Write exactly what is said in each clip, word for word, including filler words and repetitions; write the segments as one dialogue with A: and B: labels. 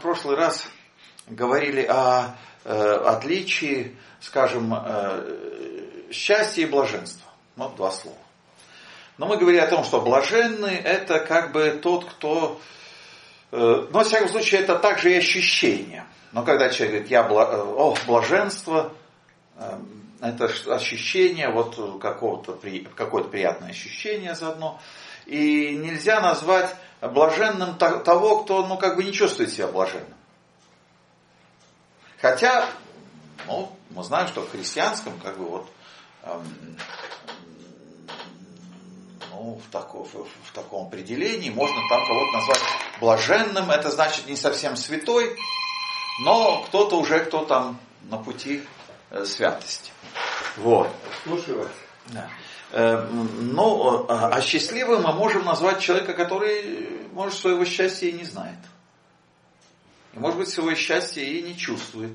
A: В прошлый раз говорили о э, отличии, скажем, э, счастья и блаженства. Вот два слова. Но мы говорили о том, что блаженный это как бы тот, кто... Э, но, во всяком случае, это также и ощущение. Но когда человек говорит, я бла... о, блаженство, э, это ощущение, вот какого-то, какое-то приятное ощущение заодно. И нельзя назвать блаженным того, кто, ну, как бы не чувствует себя блаженным. Хотя, ну, мы знаем, что в христианском, как бы вот, эм, ну, в, тако, в, в таком определении можно там кого-то назвать блаженным. Это значит не совсем святой, но кто-то уже, кто там на пути э, святости. Вот.
B: Слушаю вас.
A: Да. Ну, а счастливым мы можем назвать человека, который, может, своего счастья и не знает. И, может быть, своего счастья и не чувствует.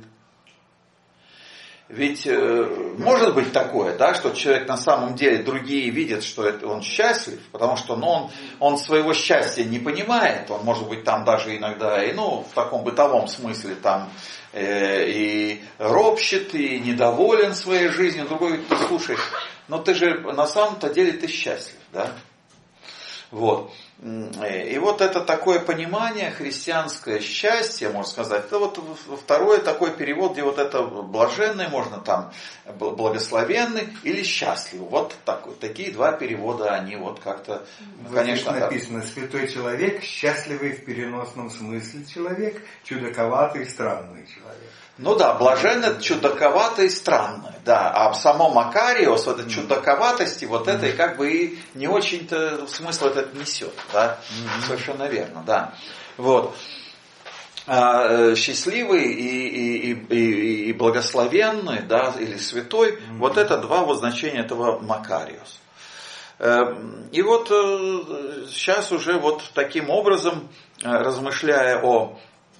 A: Ведь э, может быть такое, да, что человек на самом деле, другие видят, что это, он счастлив, потому что ну, он, он своего счастья не понимает, он может быть там даже иногда, и, ну, в таком бытовом смысле там э, и ропщет, и недоволен своей жизнью, другой говорит, ты слушай, но ты же на самом-то деле ты счастлив, да? Вот. И вот это такое понимание, христианское счастье, можно сказать, это вот второй такой перевод, где вот это блаженный, можно там благословенный или счастливый. Вот так, такие два перевода, они вот как-то,
B: вот
A: конечно...
B: Здесь написано, святой человек, счастливый в переносном смысле человек, чудаковатый, странный человек.
A: Ну да, блаженный это чудаковатый и странный, да, а в самом Макариос, вот этой чудаковатости, вот это и как бы и не очень-то смысл этот несет, да, mm-hmm. Совершенно верно, да, вот. А, счастливый и, и, и, и благословенный, да, или святой, mm-hmm. вот это два вот значения этого Макариос. И вот сейчас уже вот таким образом, размышляя о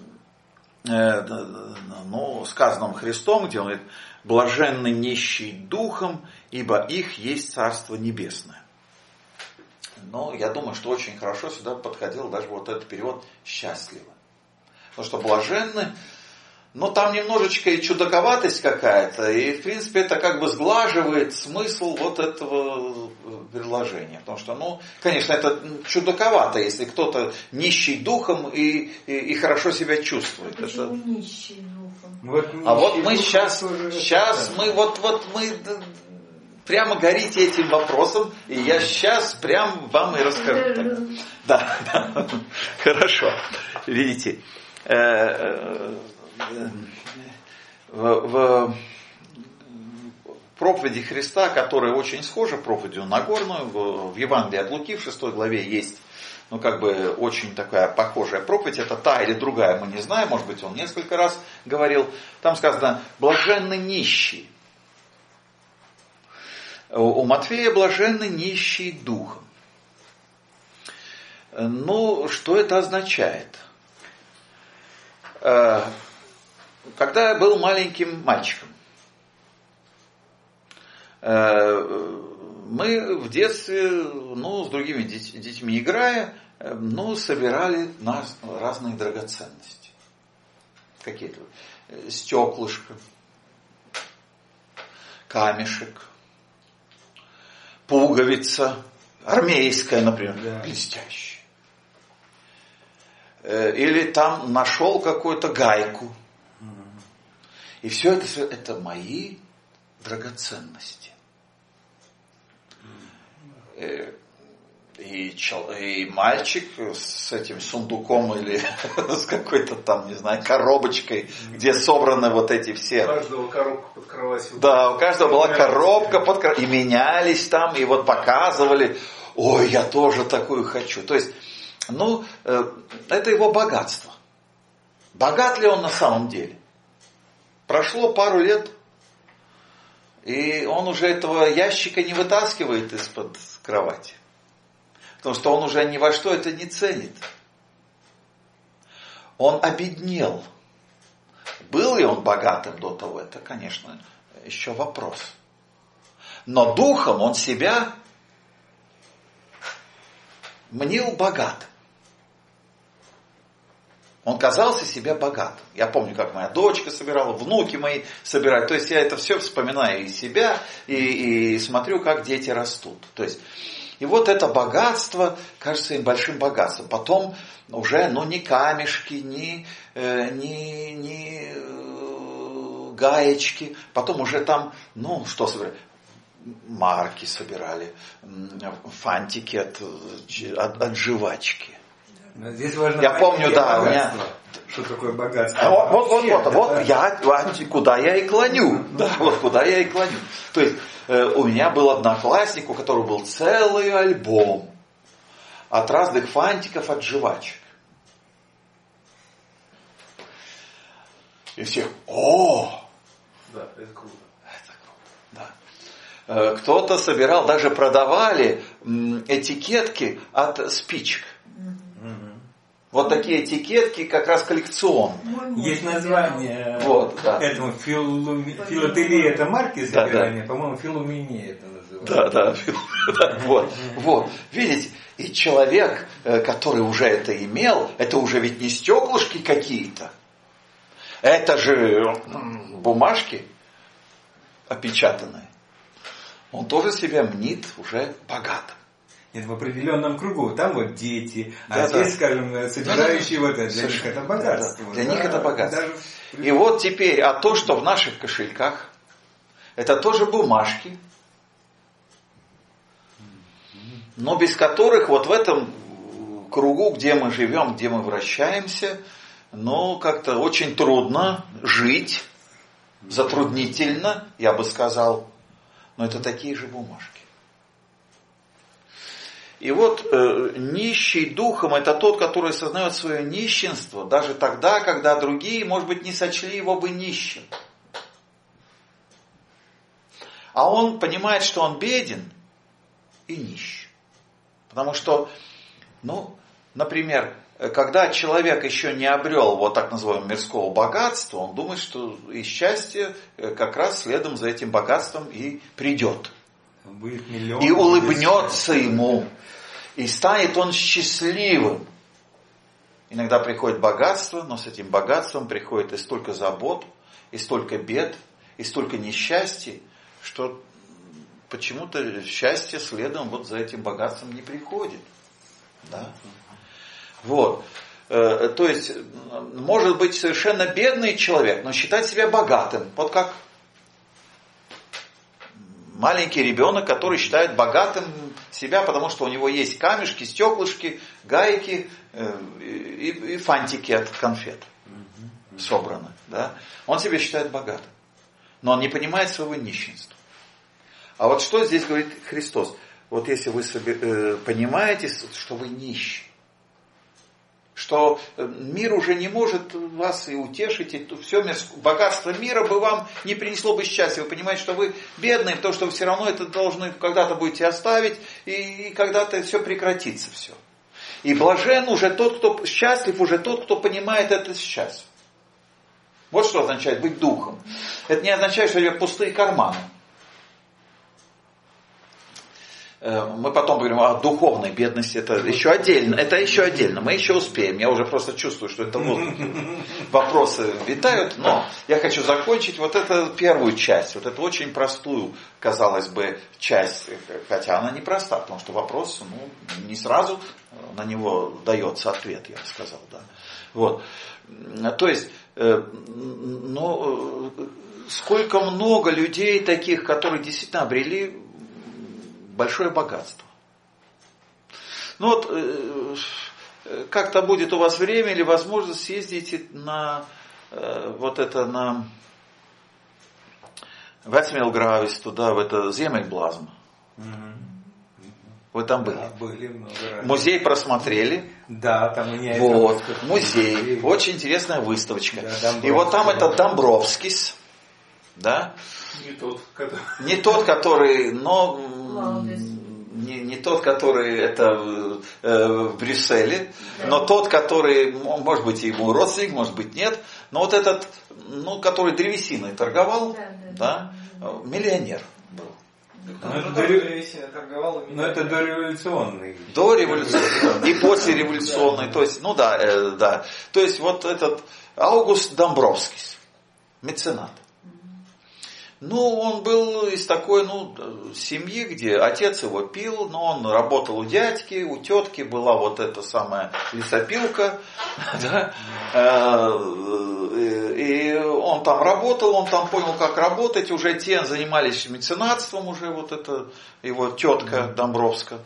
A: ну, сказанном Христом, где он говорит, блаженны нищие духом, ибо их есть Царство Небесное. Но я думаю, что очень хорошо сюда подходил даже вот этот перевод счастливо. Потому что блаженны, ну там немножечко и чудаковатость какая-то, и в принципе это как бы сглаживает смысл вот этого предложения. Потому что, ну, конечно, это чудаковато, если кто-то нищий духом и, и, и хорошо себя чувствует.
C: Почему
A: это...
C: нищий духом?
B: Вот
A: а вот мы
B: духом
A: сейчас, сейчас мы вот, вот мы прямо горите этим вопросом, и я сейчас прям вам и расскажу. Так. Да, да, хорошо. Видите, в, в проповеди Христа, которая очень схожа проповедью Нагорную, в, в Евангелии от Луки в шестой главе есть, ну, как бы, очень такая похожая проповедь, это та или другая, мы не знаем, может быть, он несколько раз говорил, там сказано, блаженны нищие. У Матфея блаженны нищие духом. Ну, что это означает? Когда я был маленьким мальчиком, мы в детстве, ну, с другими детьми играя, ну, собирали разные драгоценности. Какие-то стеклышко, камешек, пуговица, армейская, например, да. Блестящая. Или там нашел какую-то гайку. И все это, это мои драгоценности. И, и мальчик с этим сундуком или с какой-то там, не знаю, коробочкой, где собраны вот эти все.
B: У каждого коробка под кроватью.
A: Да, у каждого была коробка под кроватью. И менялись там, и вот показывали, ой, я тоже такую хочу. То есть, ну, это его богатство. Богат ли он на самом деле? Прошло пару лет, и он уже этого ящика не вытаскивает из-под кровати. Потому что он уже ни во что это не ценит. Он обеднел. Был ли он богатым до того? Это, конечно, еще вопрос. Но духом он себя мнил богатым. Он казался себе богатым. Я помню, как моя дочка собирала, внуки мои собирали. То есть я это все вспоминаю из себя и, и смотрю, как дети растут. То есть, и вот это богатство кажется им большим богатством. Потом уже ну, ни камешки, ни, э, ни, ни э, гаечки. Потом уже там, ну что собирали? Марки собирали, фантики от, от, от жвачки.
B: Здесь важно
A: я помню, да,
B: богатство.
A: У меня...
B: Что такое богатство?
A: Вот, вот, вот, вот,
B: это...
A: вот я, куда я и клоню. Да, вот куда я и клоню. То есть э, у меня был одноклассник, у которого был целый альбом от разных фантиков, от жвачек. И все, о!
C: Да, это круто.
A: Это круто, да. Э, кто-то собирал, даже продавали м, этикетки от спичек. Вот такие этикетки, как раз коллекционные.
B: Есть название
A: вот, да.
B: этому филу... филателия, это марки собирания,
A: да, да.
B: По-моему, филуминия это называется.
A: Да, да, вот, вот. Видите, и человек, который уже это имел, это уже ведь не стеклышки какие-то, это же бумажки опечатанные. Он тоже себя мнит уже богатым.
B: Нет, в определенном кругу. Там вот дети,
A: да,
B: а
A: да.
B: здесь, скажем, собирающие
A: да,
B: вот это. Для
A: совершенно.
B: них это богатство.
A: Да, для
B: да,
A: них это богатство.
B: Даже...
A: И вот теперь, а то, что в наших кошельках, это тоже бумажки, но без которых вот в этом кругу, где мы живем, где мы вращаемся, ну, как-то очень трудно жить, затруднительно, я бы сказал, но это такие же бумажки. И вот э, нищий духом это тот, который осознает свое нищенство, даже тогда, когда другие, может быть, не сочли его бы нищим. А он понимает, что он беден и нищ. Потому что, ну, например, когда человек еще не обрел вот так называемого мирского богатства, он думает, что и счастье как раз следом за этим богатством и придет.
B: Будет миллион,
A: и улыбнется ему. И станет он счастливым. Иногда приходит богатство, но с этим богатством приходит и столько забот, и столько бед, и столько несчастья, что почему-то счастье следом вот за этим богатством не приходит. Да? Вот. То есть, может быть совершенно бедный человек, но считать себя богатым. Вот как маленький ребенок, который считает богатым себя, потому что у него есть камешки, стеклышки, гайки э, и, и фантики от конфет собраны. Да? Он себя считает богатым. Но он не понимает своего нищенства. А вот что здесь говорит Христос? Вот если вы себе, э, понимаете, что вы нищий, что мир уже не может вас и утешить, и все богатство мира бы вам не принесло бы счастья. Вы понимаете, что вы бедные, потому что вы все равно это должны когда-то будете оставить, и, и когда-то все прекратится все. И блажен уже тот, кто счастлив, уже тот, кто понимает это сейчас. Вот что означает быть духом. Это не означает, что у тебя пустые карманы. Мы потом говорим о духовной бедности, это еще отдельно, это еще отдельно, мы еще успеем, я уже просто чувствую, что это вот вопросы витают, но я хочу закончить вот эту первую часть, вот эту очень простую, казалось бы, часть, хотя она непроста, потому что вопрос, ну, не сразу на него дается ответ, я бы сказал, да. Вот. То есть, ну, сколько много людей таких, которые действительно обрели большое богатство. Ну вот, э, как-то будет у вас время или возможность съездить на э, вот это на Вецмилгравис, туда, в это Земельблазм. Mm-hmm. Вы там были?
B: Да, были много раз.
A: Музей просмотрели?
B: Да, там у меня
A: вот,
B: это
A: музей, музей, очень интересная выставочка.
B: Да,
A: и вот там этот Домбровскис, да?
C: Не тот, который...
A: Не тот, который, но не, не тот, который это э, в Брюсселе, да. Но тот, который, может быть, ему родственник, может быть, нет, но вот этот, ну, который древесиной торговал, да, да, да, миллионер был.
B: Но это, дорев... Но это дореволюционный.
A: Дореволюционный. И послереволюционный. То есть, ну да, э, да. То есть вот этот Аугуст Домбровский, меценат. Ну, он был из такой, ну, семьи, где отец его пил, но он работал у дядьки, у тетки была вот эта самая лесопилка, да, и он там работал, он там понял, как работать, уже те занимались меценатством, уже вот это его тетка Домбровская.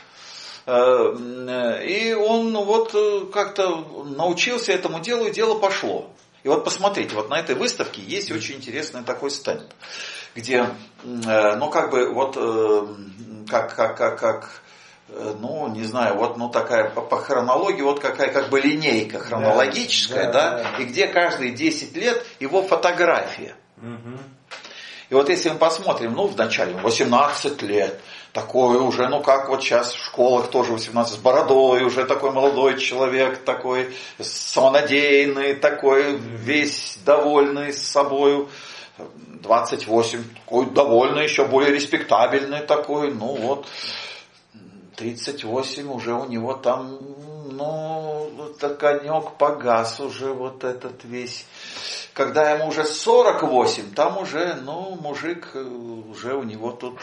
A: И он вот как-то научился этому делу, и дело пошло. И вот посмотрите, вот на этой выставке есть очень интересный такой стенд, где, ну как бы вот, как, как, как, как ну не знаю, вот ну такая по, по хронологии, вот какая как бы линейка хронологическая, да, да, да, и где каждые десять лет его фотография. Угу. И вот если мы посмотрим, ну вначале восемнадцать лет, такой уже, ну как вот сейчас в школах тоже восемнадцать, с бородой, уже такой молодой человек, такой самонадеянный, такой весь довольный с собою. двадцать восемь, такой довольный, еще более респектабельный такой, ну вот, тридцать восемь уже у него там, ну, огонек погас уже вот этот весь. Когда ему уже сорок восемь, там уже, ну, мужик, уже у него тут...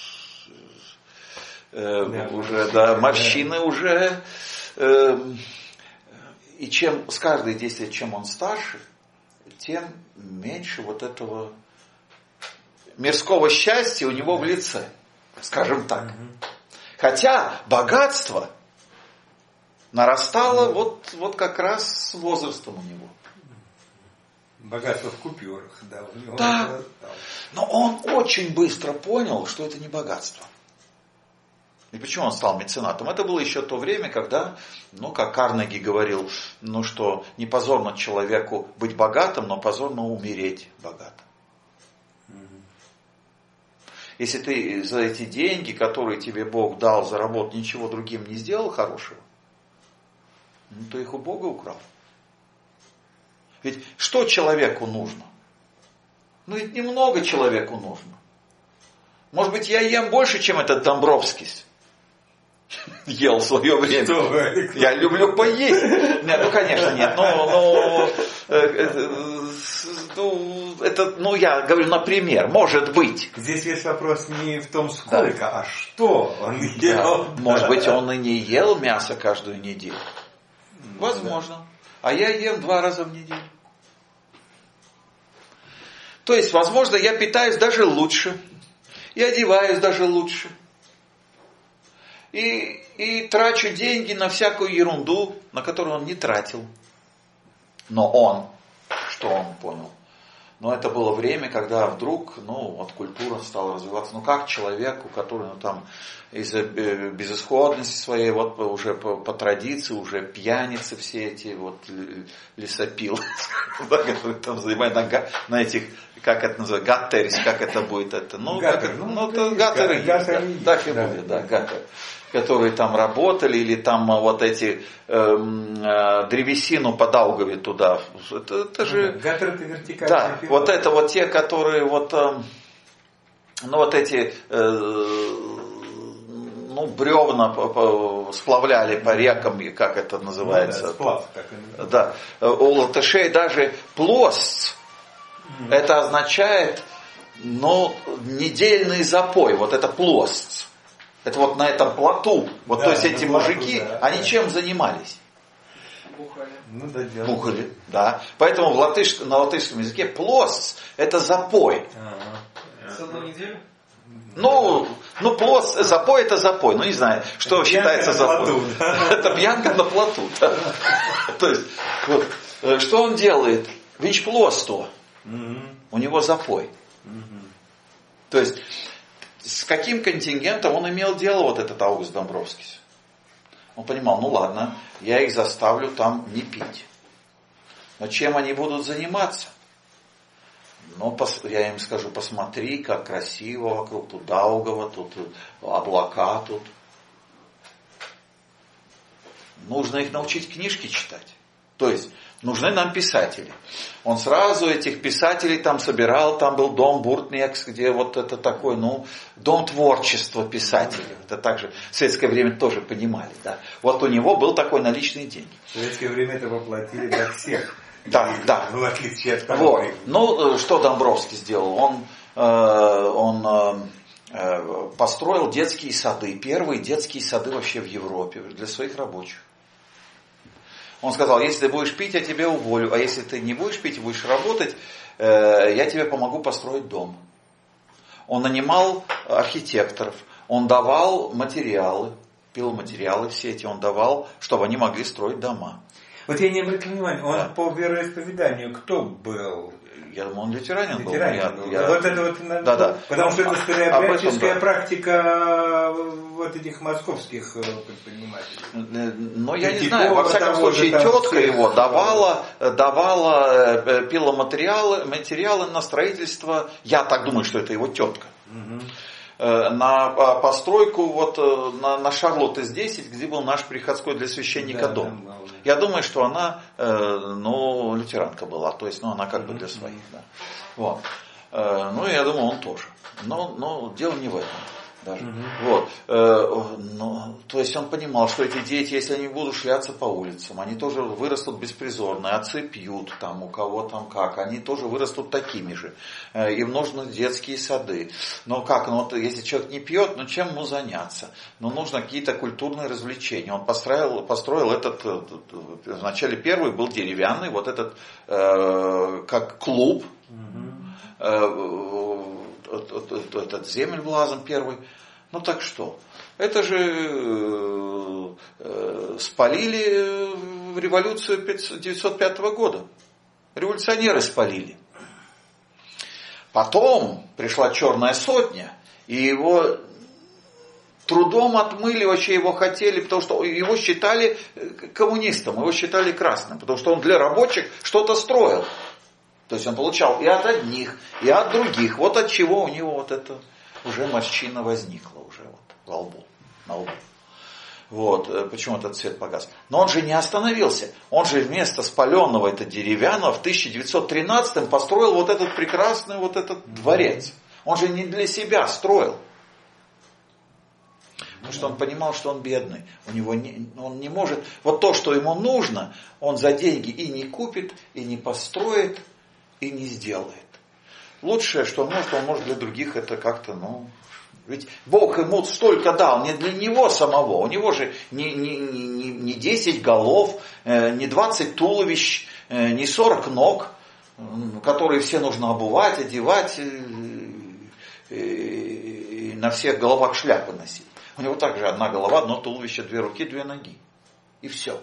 A: Э, да, уже, да, морщины да. уже. Э, и чем с каждой десять лет, чем он старше, тем меньше вот этого мирского счастья у него в лице, скажем так. Хотя богатство нарастало вот, вот как раз с возрастом у него.
B: Богатство в купюрах, да. У него
A: да. Это, да. Но он очень быстро понял, что это не богатство. И почему он стал меценатом? Это было еще то время, когда, ну, как Карнеги говорил, ну что, не позорно человеку быть богатым, но позорно умереть богатым. Mm-hmm. Если ты за эти деньги, которые тебе Бог дал за работу, ничего другим не сделал хорошего, ну, то их у Бога украл. Ведь что человеку нужно? Ну, ведь немного человеку нужно. Может быть, я ем больше, чем этот Домбровский ел в свое время. Что? Я люблю поесть. Нет, ну, конечно, нет. Но, но, ну, это, ну, я говорю, например, может быть.
B: Здесь весь вопрос не в том, сколько, да. а что он ел.
A: Да. Может быть, он и не ел мясо каждую неделю. Возможно. Да. А я ем два раза в неделю. То есть, возможно, я питаюсь даже лучше. И одеваюсь даже лучше. И, и трачу деньги на всякую ерунду, на которую он не тратил. Но он, что он понял? Но это было время, когда вдруг, ну, вот культура стала развиваться. Ну, как человеку, который, ну, там, из-за безысходности своей, вот уже по, по традиции, уже пьяницы все эти, вот, лесопилы, которые там занимают на этих, как это называется, гаттерис, как это будет, это, ну, ну, гаттеры, так и будет, да, гаттер. Которые там работали, или там вот эти э, э, древесину по Даугаве туда. Это, это же...
B: Гаттер это вертикальный.
A: Да, пилот. Вот это вот те, которые вот, э, ну вот эти, э, ну бревна по, по, сплавляли по рекам, как это называется. Ну, да,
B: сплав, так и
A: да. У латышей даже плост, mm-hmm. это означает, ну, недельный запой, вот это плост. Это вот на этом плоту. Вот да, то есть эти плоту, мужики, да, они да. чем занимались?
C: Бухали.
B: Ну, да,
A: Бухали, да. Поэтому в латыш, на латышском языке плос это запой.
C: Ага. Целую неделю?
A: Ну, ну плос, запой это запой. Ну не знаю, что пьянка считается запой. Да? Это пьянка на плоту. Да. То есть, вот, что он делает? Вич плосто. У него запой. То есть, с каким контингентом он имел дело, вот этот Аугуст Домбровский? Он понимал, ну ладно, я их заставлю там не пить. Но чем они будут заниматься? Ну, я им скажу, посмотри, как красиво вокруг, тут Даугава, тут облака, тут. Нужно их научить книжки читать. То есть нужны нам писатели. Он сразу этих писателей там собирал, там был дом Буртнекс, где вот это такой, ну, дом творчества писателей. Это также в советское время тоже понимали, да. Вот у него был такой наличные деньги.
B: В советское время это воплотили для всех.
A: Да, да.
B: В отличие от того.
A: Вот. Ну, что Домбровский сделал? Он, э, он э, построил детские сады, первые детские сады вообще в Европе для своих рабочих. Он сказал, если ты будешь пить, я тебя уволю, а если ты не будешь пить и будешь работать, э, я тебе помогу построить дом. Он нанимал архитекторов, он давал материалы, пиломатериалы все эти, он давал, чтобы они могли строить дома.
B: Вот я не обратил внимания, он
A: Да.
B: по вероисповеданию кто был?
A: Я думаю, он лютеранин,
B: Ветеранин
A: был.
B: был.
A: Я, я...
B: Вот это вот,
A: да, да.
B: Потому что это стереотипическая
A: да.
B: практика вот этих московских предпринимателей.
A: Но я
B: И
A: не
B: типа
A: знаю, во всяком случае, тетка его давала, давала пиломатериалы материалы на строительство, я так думаю, что это его тетка.
B: Угу.
A: На постройку вот на, на Шарлотты десять, где был наш приходской для священника
B: да,
A: дом.
B: Да, да.
A: Я думаю, что она, ну, лютеранка была, то есть, ну, она как бы для своих, да. Вот. Ну, я думаю, он тоже. Но, но дело не в этом даже.
B: Угу.
A: Вот. Ну, то есть он понимал, что эти дети, если они будут шляться по улицам, они тоже вырастут беспризорные, отцы пьют, там, у кого там как, они тоже вырастут такими же. Им нужны детские сады. Но как, ну вот если человек не пьет, ну чем ему заняться? Ну нужно какие-то культурные развлечения. Он построил, построил этот, вначале первый был деревянный, вот этот, как клуб, угу. Этот Земельблазом первый. Ну так что? Это же э, спалили в революцию девятьсот пятого года. Революционеры спалили. Потом пришла Черная сотня, и его трудом отмыли, вообще его хотели, потому что его считали коммунистом, его считали красным, потому что он для рабочих что-то строил. То есть он получал и от одних, и от других. Вот от чего у него вот это уже морщина возникла уже вот во лбу, на лбу. Вот, почему этот цвет погас. Но он же не остановился. Он же вместо спаленного это деревянного в тысяча девятьсот тринадцатом построил вот этот прекрасный вот этот дворец. Он же не для себя строил. Потому что он понимал, что он бедный. У него не, он не может. Вот то, что ему нужно, он за деньги и не купит, и не построит, и не сделает. Лучшее, что он может, он может для других это как-то, ну... Ведь Бог ему столько дал, не для него самого. У него же не, не, не, не десять голов, не двадцать туловищ, не сорок ног, которые все нужно обувать, одевать, и на всех головах шляпы носить. У него также одна голова, одно туловище, две руки, две ноги. И все.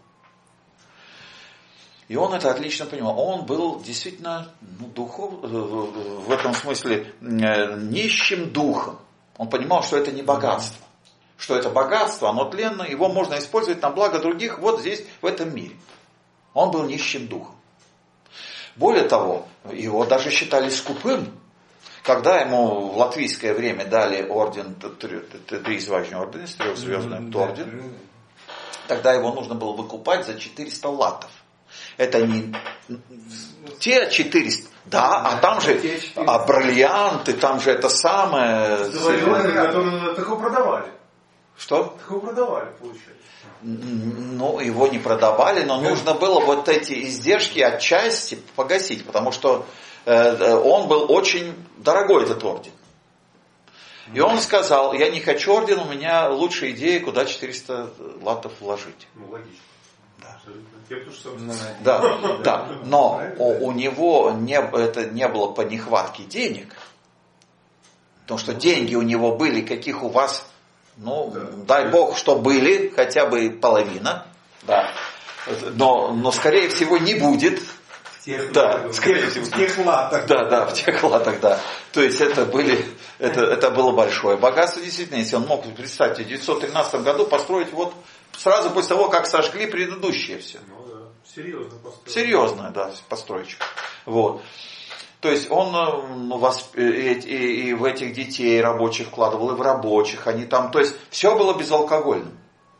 A: И он это отлично понимал. Он был действительно ну, духов, в этом смысле нищим духом. Он понимал, что это не богатство. Что это богатство, оно тленно, его можно использовать на благо других вот здесь, в этом мире. Он был нищим духом. Более того, его даже считали скупым. Когда ему в латвийское время дали орден, три звания ордена, трехзвездный орден, тогда его нужно было выкупать за четыреста латов. Это не те четыреста, да, а там же а бриллианты, там же это самое...
D: Которые так его продавали.
A: Что?
D: Так его продавали, получается.
A: Ну, его не продавали, но нужно было вот эти издержки отчасти погасить, потому что э, он был очень дорогой, этот орден. И он сказал, я не хочу орден, у меня лучшая идея, куда четыреста латов вложить.
D: Ну, логично.
A: Да.
D: Я тоже сам...
A: Да, да, но у, у него не, это не было по нехватке денег, потому что деньги у него были, каких у вас, ну, да. Дай Бог, что были, хотя бы половина, да, но, но скорее всего не будет.
B: В тех,
A: да, скорее всего.
B: В тех латах.
A: Да, да, в тех латах, да. То есть это были, это, это было большое богатство, действительно, если он мог, представьте, в девятьсот тринадцатом году построить вот сразу после того, как сожгли предыдущее все.
D: Ну да, серьезно построить.
A: Серьезная, да, постройка. Вот. То есть он ну, вас, и, и, и в этих детей рабочих вкладывал, и в рабочих, они там, то есть все было безалкогольным.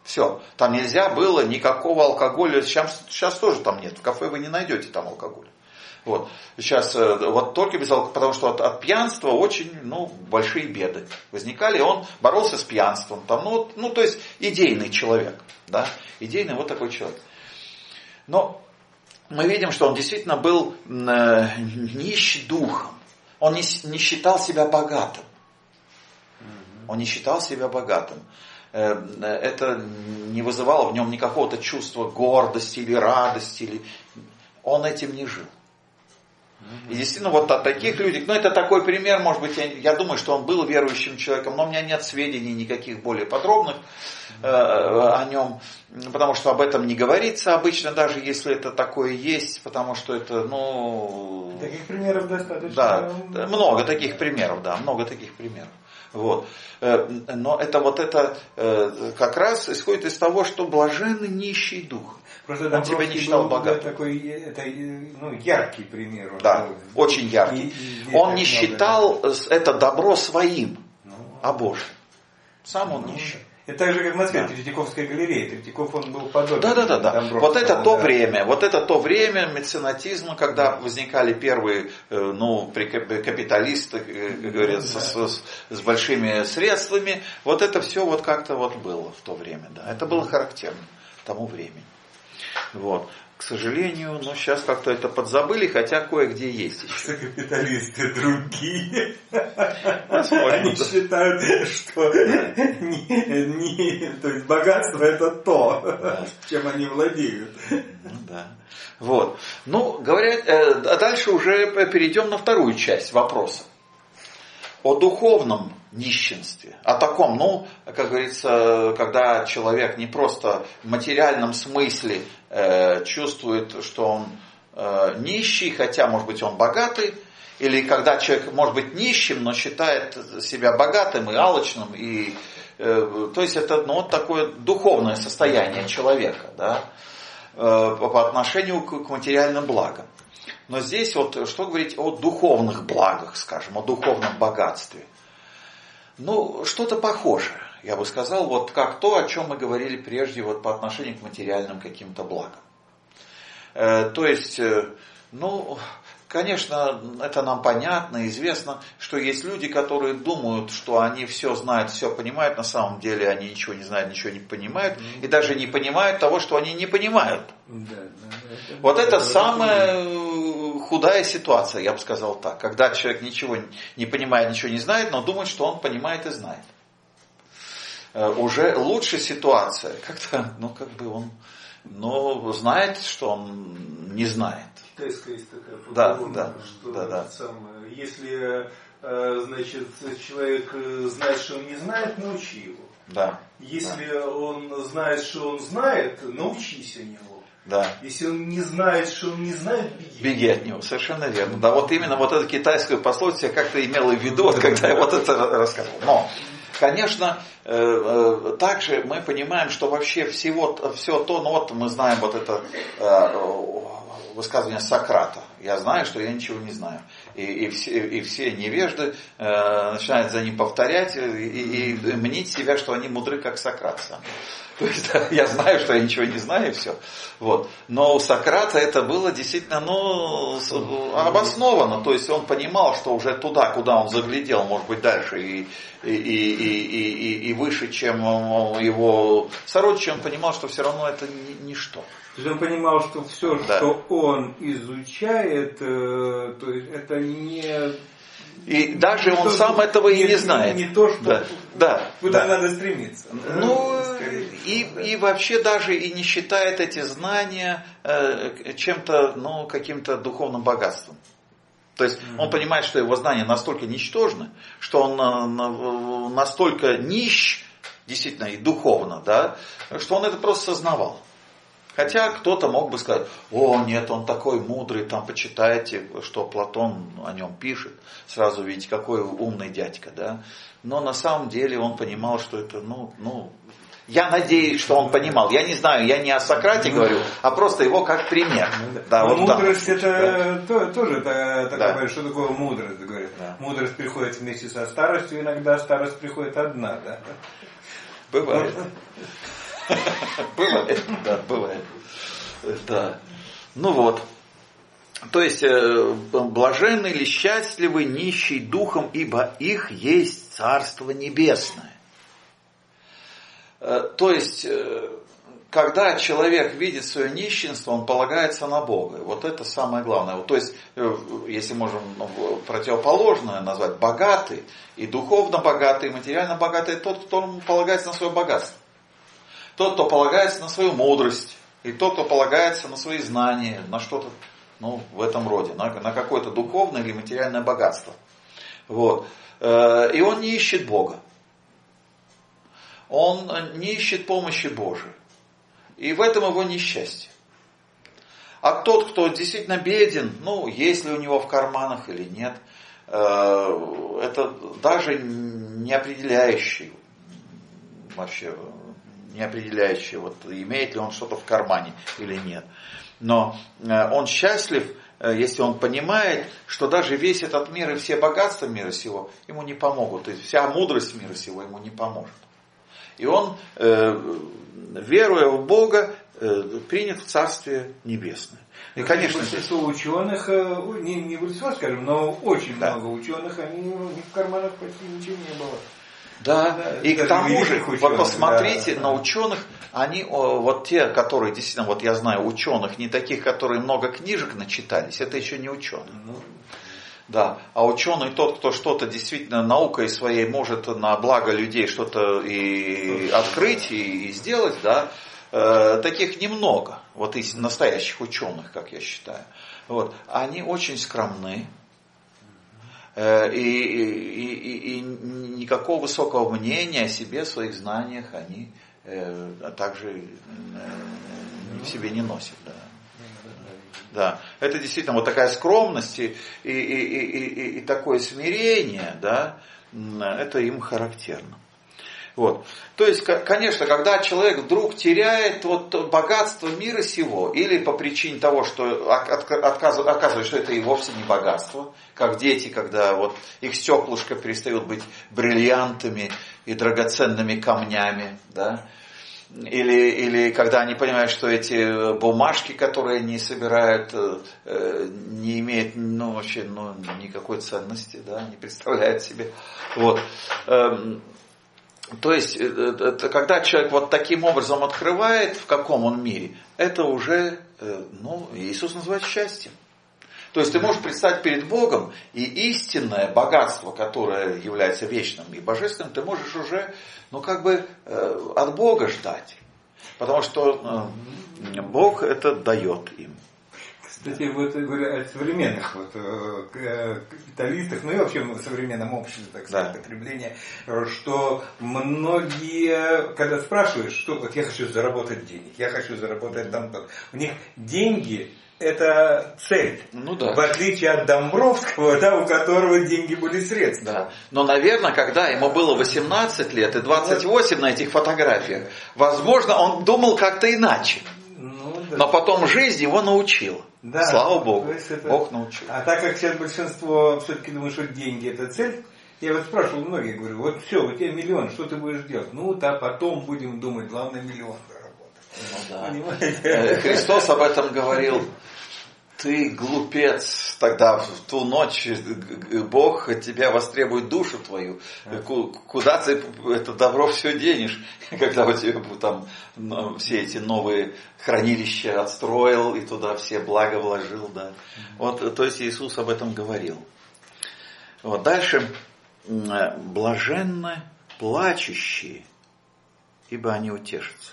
A: Все. Там нельзя было никакого алкоголя. Сейчас, сейчас тоже там нет. В кафе вы не найдете там алкоголя. Вот. Сейчас вот только без алкоголя, потому что от, от пьянства очень ну, большие беды возникали. Он боролся с пьянством. Там, ну, ну, то есть идейный человек. Да? Идейный вот такой человек. Но мы видим, что он действительно был э, нищ духом. Он не, не считал себя богатым. Он не считал себя богатым. Это не вызывало в нем никакого-то чувства гордости или радости. Или... Он этим не жил. И действительно, вот от таких людей, ну это такой пример, может быть, я, я думаю, что он был верующим человеком, но у меня нет сведений никаких более подробных э, о нем, потому что об этом не говорится обычно, даже если это такое есть, потому что это, ну...
B: Таких примеров достаточно.
A: Да, много таких примеров, да, много таких примеров. Вот. Но это вот это как раз исходит из того, что блаженный нищий дух.
B: Просто
A: он тебя не считал богатым.
B: Такой, это, ну, яркий пример.
A: Да, был. Очень яркий. И, и он не считал много. Это добро своим, ну, а Божьим. Сам он ну, не считал.
B: Это так же, как в Москве, да. Третьяковская галерея. Третьяков, он был подобен.
A: Да, да, да, да. Вот это то да. время, вот это то время меценатизма, когда возникали первые, ну, капиталисты, как говорится, да. с, с большими средствами. Вот это все вот как-то вот было в то время, да. Это было характерно тому времени. Вот. К сожалению, ну, сейчас как-то это подзабыли, хотя кое-где есть еще.
B: Капиталисты другие.
A: Возможно,
B: они
A: да.
B: считают, что не, не, то есть богатство это то, да. чем они владеют.
A: Ну, да. Вот. Ну, говорят, а дальше уже перейдем на вторую часть вопроса. О духовном нищенстве. О таком, ну, как говорится, когда человек не просто в материальном смысле э, чувствует, что он э, нищий, хотя, может быть, он богатый, или когда человек может быть нищим, но считает себя богатым и алчным, и, э, то есть это ну, вот такое духовное состояние человека, да, э, по отношению к, к материальным благам. Но здесь вот что говорить о духовных благах, скажем, о духовном богатстве. Ну, что-то похожее, я бы сказал, вот как то, о чем мы говорили прежде вот по отношению к материальным каким-то благам. Э, то есть, э, ну, конечно, это нам понятно, известно, что есть люди, которые думают, что они все знают, все понимают, на самом деле они ничего не знают, ничего не понимают, mm-hmm. и даже не понимают того, что они не понимают. Mm-hmm. Mm-hmm. Вот это самая худая ситуация, я бы сказал так, когда человек ничего не понимает, ничего не знает, но думает, что он понимает и знает. Уже лучше ситуация, как-то, ну, как бы он, но знает, что он не знает.
D: Китайская есть такая
A: поговорка, да, да,
D: что
A: да, да.
D: Самое, если, значит, человек знает, что он не знает, научи его.
A: Да.
D: Если
A: да.
D: он знает, что он знает, научись у него.
A: Да.
D: Если он не знает, что он не знает, беги.
A: Беги от него, совершенно верно. Да, вот именно вот эта китайская пословица я как-то имела в виду, вот, когда я вот это рассказывал. Но, конечно, э, э, также мы понимаем, что вообще всего, все то, ну вот мы знаем вот это э, высказывание Сократа. Я знаю, что я ничего не знаю. И, и, все, и все невежды э, начинают за ним повторять и, и, и мнить себя, что они мудры, как Сократ сам. То есть да, я знаю, что я ничего не знаю, и все. Вот. Но у Сократа это было действительно ну, обосновано. То есть он понимал, что уже туда, куда он заглядел, может быть, дальше и, и, и, и, и, и выше, чем его сородичи, он понимал, что все равно это ничто.
B: То есть он понимал, что все, да. что он изучает, э, то есть это не...
A: И даже он сам этого и не знает.
B: Не то, что
A: да. Да.
B: куда
A: да.
B: надо стремиться.
A: Ну, и, и вообще даже и не считает эти знания э, чем-то, ну, каким-то духовным богатством. То есть mm-hmm. он понимает, что его знания настолько ничтожны, что он настолько нищ, действительно, и духовно, да, что он это просто сознавал. Хотя кто-то мог бы сказать, о нет, он такой мудрый, там почитайте, что Платон о нем пишет, сразу видите, какой умный дядька, да. Но на самом деле он понимал, что это, ну, ну, я надеюсь, что он понимал. Я не знаю, я не о Сократе говорю, а просто его как пример. Да, вот
B: мудрость
A: там,
B: это да. то, тоже это, такое,
A: да.
B: что такое мудрость, говорят.
A: Да.
B: Мудрость приходит вместе со старостью, иногда старость приходит одна, да.
A: Бывает. Бывает, да, бывает. Да. Ну вот. То есть, блаженны или счастливы нищий духом, ибо их есть Царство Небесное. То есть, когда человек видит свое нищенство, он полагается на Бога. Вот это самое главное. То есть, если можем противоположное назвать, богатый и духовно богатый, и материально богатый, тот, кто полагается на свое богатство. Тот, кто полагается на свою мудрость, и тот, кто полагается на свои знания, на что-то, ну, в этом роде, на, на какое-то духовное или материальное богатство. Вот. И он не ищет Бога. Он не ищет помощи Божией. И в этом его несчастье. А тот, кто действительно беден, ну, есть ли у него в карманах или нет, это даже не определяющий, вообще не определяющий, вот, имеет ли он что-то в кармане или нет. Но он счастлив, если он понимает, что даже весь этот мир и все богатства мира сего ему не помогут. То есть вся мудрость мира сего ему не поможет. И он, веруя в Бога, принят в Царствие Небесное. И, конечно,
B: большинство ученых, не, не большинство, скажем, но очень да. много ученых, они, у них в карманах почти ничего не было.
A: Да, да, и к тому же,
B: ученых,
A: вот посмотрите
B: да,
A: на
B: да.
A: ученых, они, вот те, которые действительно, вот я знаю ученых, не таких, которые много книжек начитались, это еще не ученые. Ну, да, а ученый тот, кто что-то действительно наукой своей может на благо людей что-то и открыть, и, и сделать, да, э, таких немного, вот из настоящих ученых, как я считаю. Вот, они очень скромны. И, и, и, и никакого высокого мнения о себе, о своих знаниях они э, также э, в себе не носят. Да. Да. Это действительно вот такая скромность и, и, и, и, и такое смирение, да, это им характерно. Вот. То есть, конечно, когда человек вдруг теряет вот богатство мира сего, или по причине того, что оказывает, что это и вовсе не богатство, как дети, когда вот их стеклышко перестают быть бриллиантами и драгоценными камнями, да, или, или когда они понимают, что эти бумажки, которые они собирают, не имеют, ну, вообще, ну, никакой ценности, да, не представляют себе. Вот. То есть, это, когда человек вот таким образом открывает, в каком он мире, это уже, ну, Иисус называет счастьем. То есть, ты можешь предстать перед Богом, и истинное богатство, которое является вечным и божественным, ты можешь уже, ну, как бы, от Бога ждать. Потому что Бог это дает им.
B: Кстати, вот говоря о современных вот, капиталистах, ну и вообще в современном обществе, так сказать, да. потребления, что многие, когда спрашиваешь, что вот я хочу заработать денег, я хочу заработать там, у них деньги это цель,
A: ну, да.
B: в отличие от Домбровского, да, у которого деньги были средства.
A: Да. Но, наверное, когда ему было восемнадцать лет и двадцать восемь на этих фотографиях, возможно, он думал как-то иначе.
B: Ну, да.
A: Но потом жизнь его научила.
B: Да,
A: слава Богу,
B: это...
A: Бог научил.
B: А так как сейчас большинство все-таки думают, что деньги это цель, я вот спрашивал многих, говорю, вот все, у тебя миллион, что ты будешь делать? Ну, да, потом будем думать, главное миллион заработать.
A: Ну, да. Христос об этом говорил. Ты глупец, тогда в ту ночь Бог тебя востребует душу твою. Куда ты это добро все денешь, когда у тебя там все эти новые хранилища отстроил и туда все блага вложил, да. Вот, то есть Иисус об этом говорил. Вот дальше, блаженны плачущие, ибо они утешатся.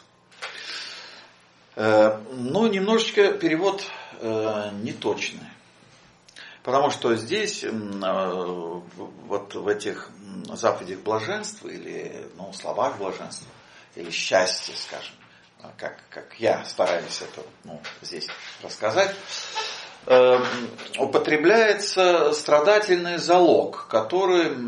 A: Ну, немножечко перевод неточный. Потому что здесь, вот в этих заповедях блаженства, или ну, словах блаженства, или счастья, скажем, как, как я стараюсь это ну, здесь рассказать, употребляется страдательный залог, который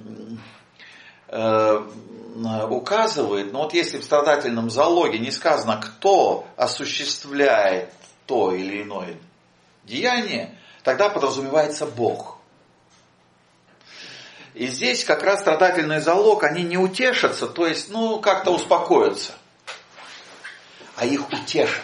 A: указывает, ну вот если в страдательном залоге не сказано, кто осуществляет то или иное деяние, тогда подразумевается Бог. И здесь как раз страдательный залог, они не утешатся, то есть, ну, как-то успокоятся. а их утешит.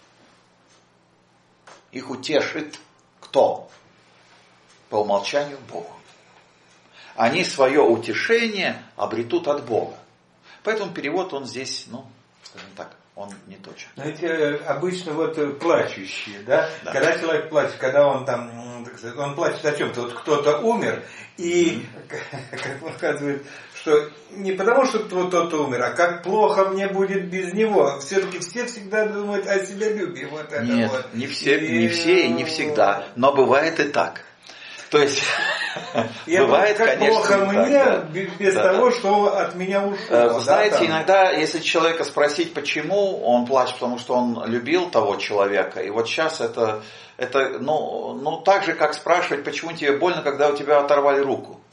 A: Их утешит кто? По умолчанию Богу. Они свое утешение обретут от Бога. Поэтому перевод он здесь, ну, скажем так, он не точен.
B: Знаете, обычно вот плачущие, да? Да. Когда человек плачет, когда он там, так сказать, он плачет о чем-то, вот кто-то умер, и, как он сказывает, что не потому, что кто-то умер, а как плохо мне будет без него. Все-таки все всегда думают о себялюбии. Вот это
A: Нет,
B: вот.
A: не все,
B: и...
A: не все и не всегда, но бывает и так. То есть,
B: я
A: бывает,
B: как
A: конечно,
B: плохо мне
A: так, да.
B: без да, того, да. что от меня ушло.
A: Вы знаете,
B: да,
A: иногда, если человека спросить, почему он плачет, потому что он любил того человека, и вот сейчас это, это ну, ну так же, как спрашивать, почему тебе больно, когда у тебя оторвали руку.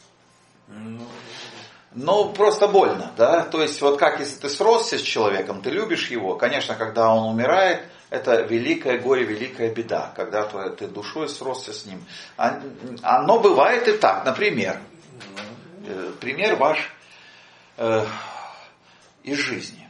A: Ну, просто больно, да, то есть, вот как, если ты сросся с человеком, ты любишь его, конечно, когда он умирает, это великое горе, великая беда, когда ты, ты душой сросся с ним. Оно бывает и так, например, пример ваш э, из жизни.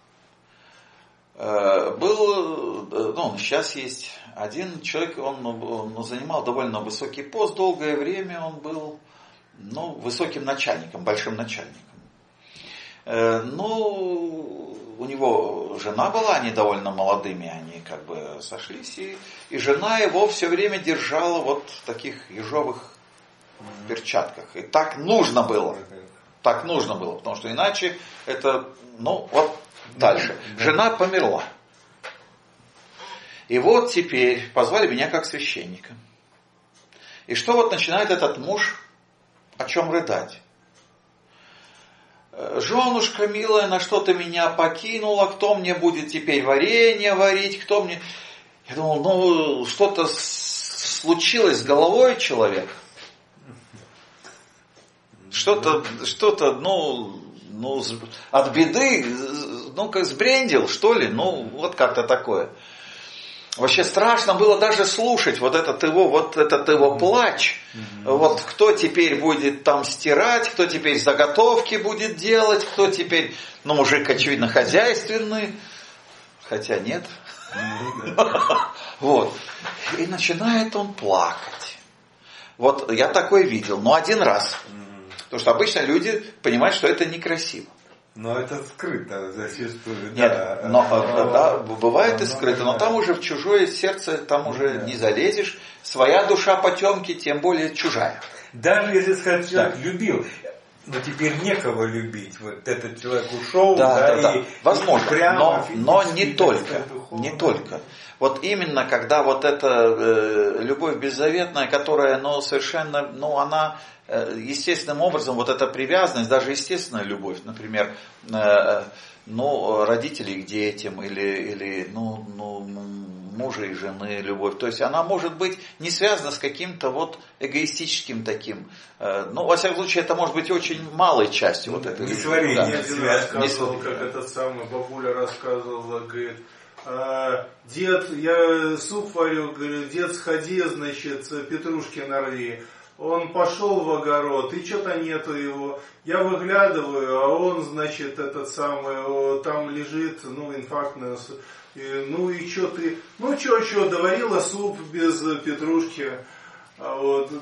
A: Э, был, ну, сейчас есть один человек, он, он занимал довольно высокий пост, долгое время он был, ну, высоким начальником, большим начальником. Э, ну, у него жена была, они довольно молодыми, они как бы сошлись, и, и жена его все время держала вот в таких ежовых перчатках. И так нужно было, так нужно было, потому что иначе это, ну, вот дальше. Жена померла. И вот теперь позвали меня как священника. И что вот начинает этот муж о чем рыдать? Женушка милая, на что ты меня покинула, кто мне будет теперь варенье варить, кто мне... Я думал, ну, что-то случилось с головой человека. Что-то, что-то, ну, ну, от беды, ну, как сбрендил, что ли, ну, вот как-то такое. Вообще страшно было даже слушать вот этот его, вот этот его плач. Mm-hmm. Вот кто теперь будет там стирать, кто теперь заготовки будет делать, кто теперь, ну, мужик, очевидно, хозяйственный, хотя нет. Mm-hmm. Вот. И начинает он плакать. Вот я такое видел, но один раз. Mm-hmm. Потому что обычно люди понимают, что это некрасиво.
B: Но это скрыто зачастую.
A: Нет,
B: да.
A: но, но, да, бывает но, и скрыто, но там уже в чужое сердце, там уже да. не залезешь. Своя душа потемки, тем более чужая.
B: Даже если, сказать, человек да. любил, но теперь некого любить. Вот этот человек ушел,
A: да,
B: да,
A: да,
B: и,
A: да. Возможно,
B: и прямо
A: но, но не только, не только. Вот именно, когда вот эта э, любовь беззаветная, которая, ну, совершенно, ну, она э, естественным образом, вот эта привязанность, даже естественная любовь, например, э, ну, родителей к детям, или, или ну, ну, мужа и жены любовь, то есть она может быть не связана с каким-то вот эгоистическим таким, э, ну, во всяком случае, это может быть очень малой частью вот этой любви.
D: Да. Я один рассказывал, как этот самый бабуля рассказывала, говорит, дед, я суп варю, говорю, дед, сходи, значит, петрушки нарви. Он пошел в огород, и что-то нету его. Я выглядываю, а он, значит, этот самый, там лежит, ну, инфарктный. И, ну и что ты, ну что, что, доварила суп без петрушки. А вот.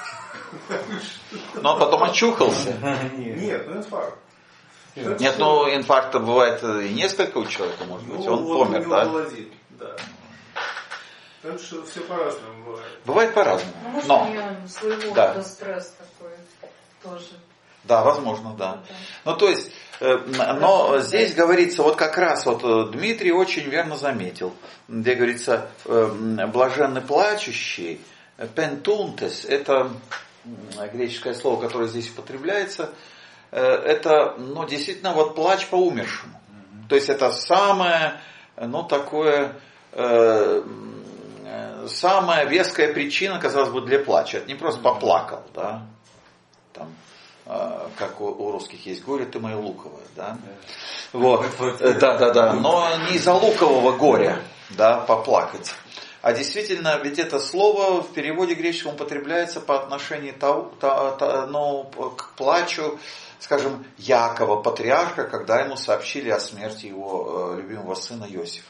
A: Но он потом очухался.
D: Нет, ну инфаркт.
A: Так Нет, что... ну инфаркта бывает и несколько у человека, может быть, ну, он вот помер, да?
D: Молодец, да. Так что все по-разному бывает.
A: Бывает по-разному.
E: Ну, может,
A: но,
E: у него своего
A: да.
E: рода стресс такой тоже.
A: Да, возможно, да. да. Ну, то есть, э, но да. здесь говорится, вот как раз вот Дмитрий очень верно заметил, где говорится, э, блаженны плачущие, пентунтес, это греческое слово, которое здесь употребляется, это, ну, действительно, вот плач по умершему. Mm-hmm. То есть это самое, ну, такое, э, самая веская причина, казалось бы, для плача. Это не просто поплакал, да, там, э, как у, у русских есть горе, ты моя луковая, да. Mm-hmm. Вот, да, да, да, но не из-за лукового горя, да, поплакать. А действительно, ведь это слово в переводе греческом употребляется по отношению то, то, то, ну, к плачу, скажем, Якова, патриарха, когда ему сообщили о смерти его э, любимого сына Иосифа.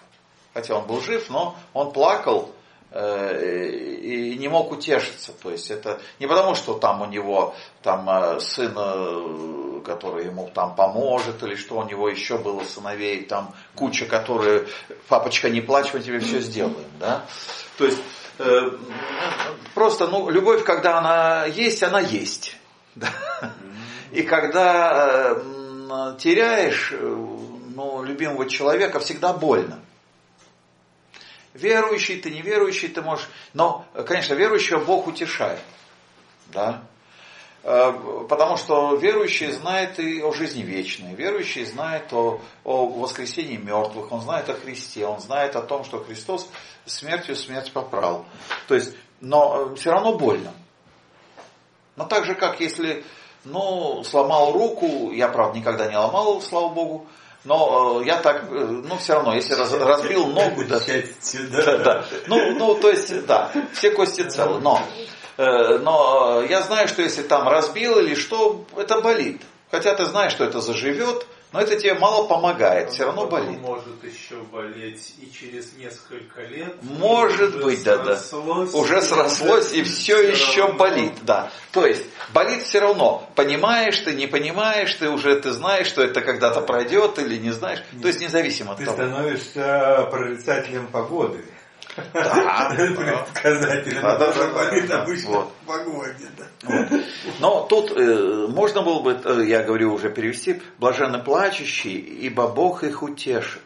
A: хотя он был жив, но он плакал и не мог утешиться. То есть это не потому, что там у него там сын, который ему там поможет, или что у него еще было сыновей, там куча, которые, папочка, не плачь, мы тебе все сделаем. Да? То есть э, просто, ну, любовь, когда она есть, она есть. Да? И когда э, теряешь ну, любимого человека, всегда больно. Верующий ты, неверующий ты можешь... Но, конечно, верующего Бог утешает. Да? Потому что верующий знает и о жизни вечной. Верующий знает о, о воскресении мертвых. Он знает о Христе. Он знает о том, что Христос смертью смерть поправил. То есть, но все равно больно. Но так же, как если ну, сломал руку, я, правда, никогда не ломал, слава Богу, но я так, ну, все равно, если раз, разбил ногу, да, да, да, ну, ну, то есть, да, все кости целы, но, но я знаю, что если там разбил или что, это болит. Хотя ты знаешь, что это заживет, но это тебе мало помогает, все равно болит.
D: Может еще болеть и через несколько лет.
A: Может быть, да, да. Уже срослось и все еще болит, да. То есть болит все равно. Понимаешь ты, не понимаешь ты, уже ты знаешь, что это когда-то пройдет или не знаешь. То есть независимо от
B: ты
A: того.
B: Ты становишься прорицателем погоды.
A: Да.
B: Предсказателем.
A: Да, да, да,
B: болит
A: да,
B: обычно
A: вот.
B: в погоде. Да.
A: Вот. Но тут э, можно было бы, э, я говорю, уже перевести, блаженны плачущие, ибо Бог их утешит.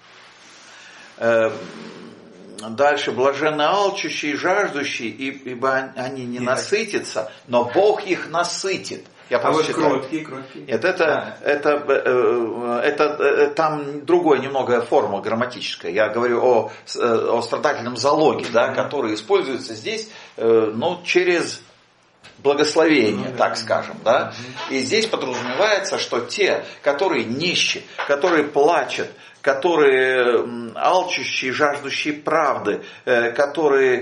A: Э, дальше, блаженны алчущие, жаждущие, ибо они не насытятся, но Бог их насытит. Я
B: а вот
A: читаю.
B: кроткие, кроткие.
A: Нет, это, а. это, это, это, это там другая немного форма грамматическая. Я говорю о, о страдательном залоге, да, mm-hmm. который используется здесь, ну, через благословение, mm-hmm. так скажем. Да? Mm-hmm. И здесь подразумевается, что те, которые нищие, которые плачут, которые алчущие, жаждущие правды, которые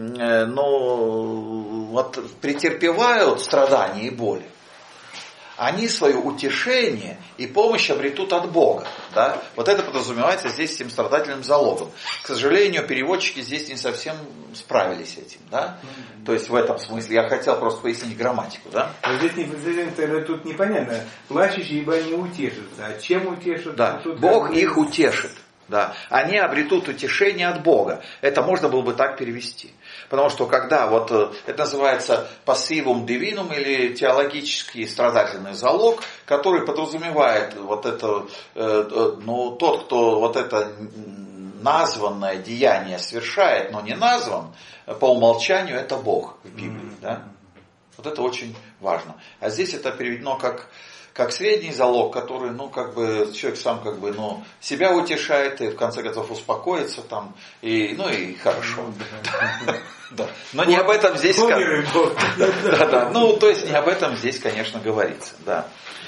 A: ну, вот, претерпевают страдания и боли, они свое утешение и помощь обретут от Бога. Да? Вот это подразумевается здесь этим страдательным залогом. К сожалению, переводчики здесь не совсем справились с этим. Да? Mm-hmm. То есть в этом смысле я хотел просто пояснить грамматику. Да?
B: Но здесь, здесь тут непонятно. Плачущие, ибо они утешатся. А чем утешат?
A: Да.
B: Тут
A: Бог
B: как...
A: их утешит. Да. Они обретут утешение от Бога. Это можно было бы так перевести. Потому что когда вот это называется passivum divinum или теологический страдательный залог, который подразумевает вот это, ну, тот, кто вот это названное деяние совершает, но не назван, по умолчанию это Бог в Библии. Да? Вот это очень важно. А здесь это переведено как как средний залог, который, ну, как бы, человек сам, как бы, ну, себя утешает и, в конце концов, успокоится там, и, ну, и хорошо. Да. Но не об этом здесь... Да, да. Ну, то есть, не об этом здесь, конечно, говорится, да.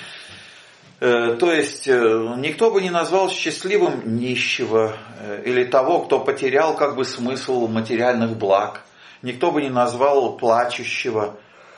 A: То есть, никто бы не назвал счастливым нищего или того, кто потерял, как бы, смысл материальных благ. Никто бы не назвал плачущего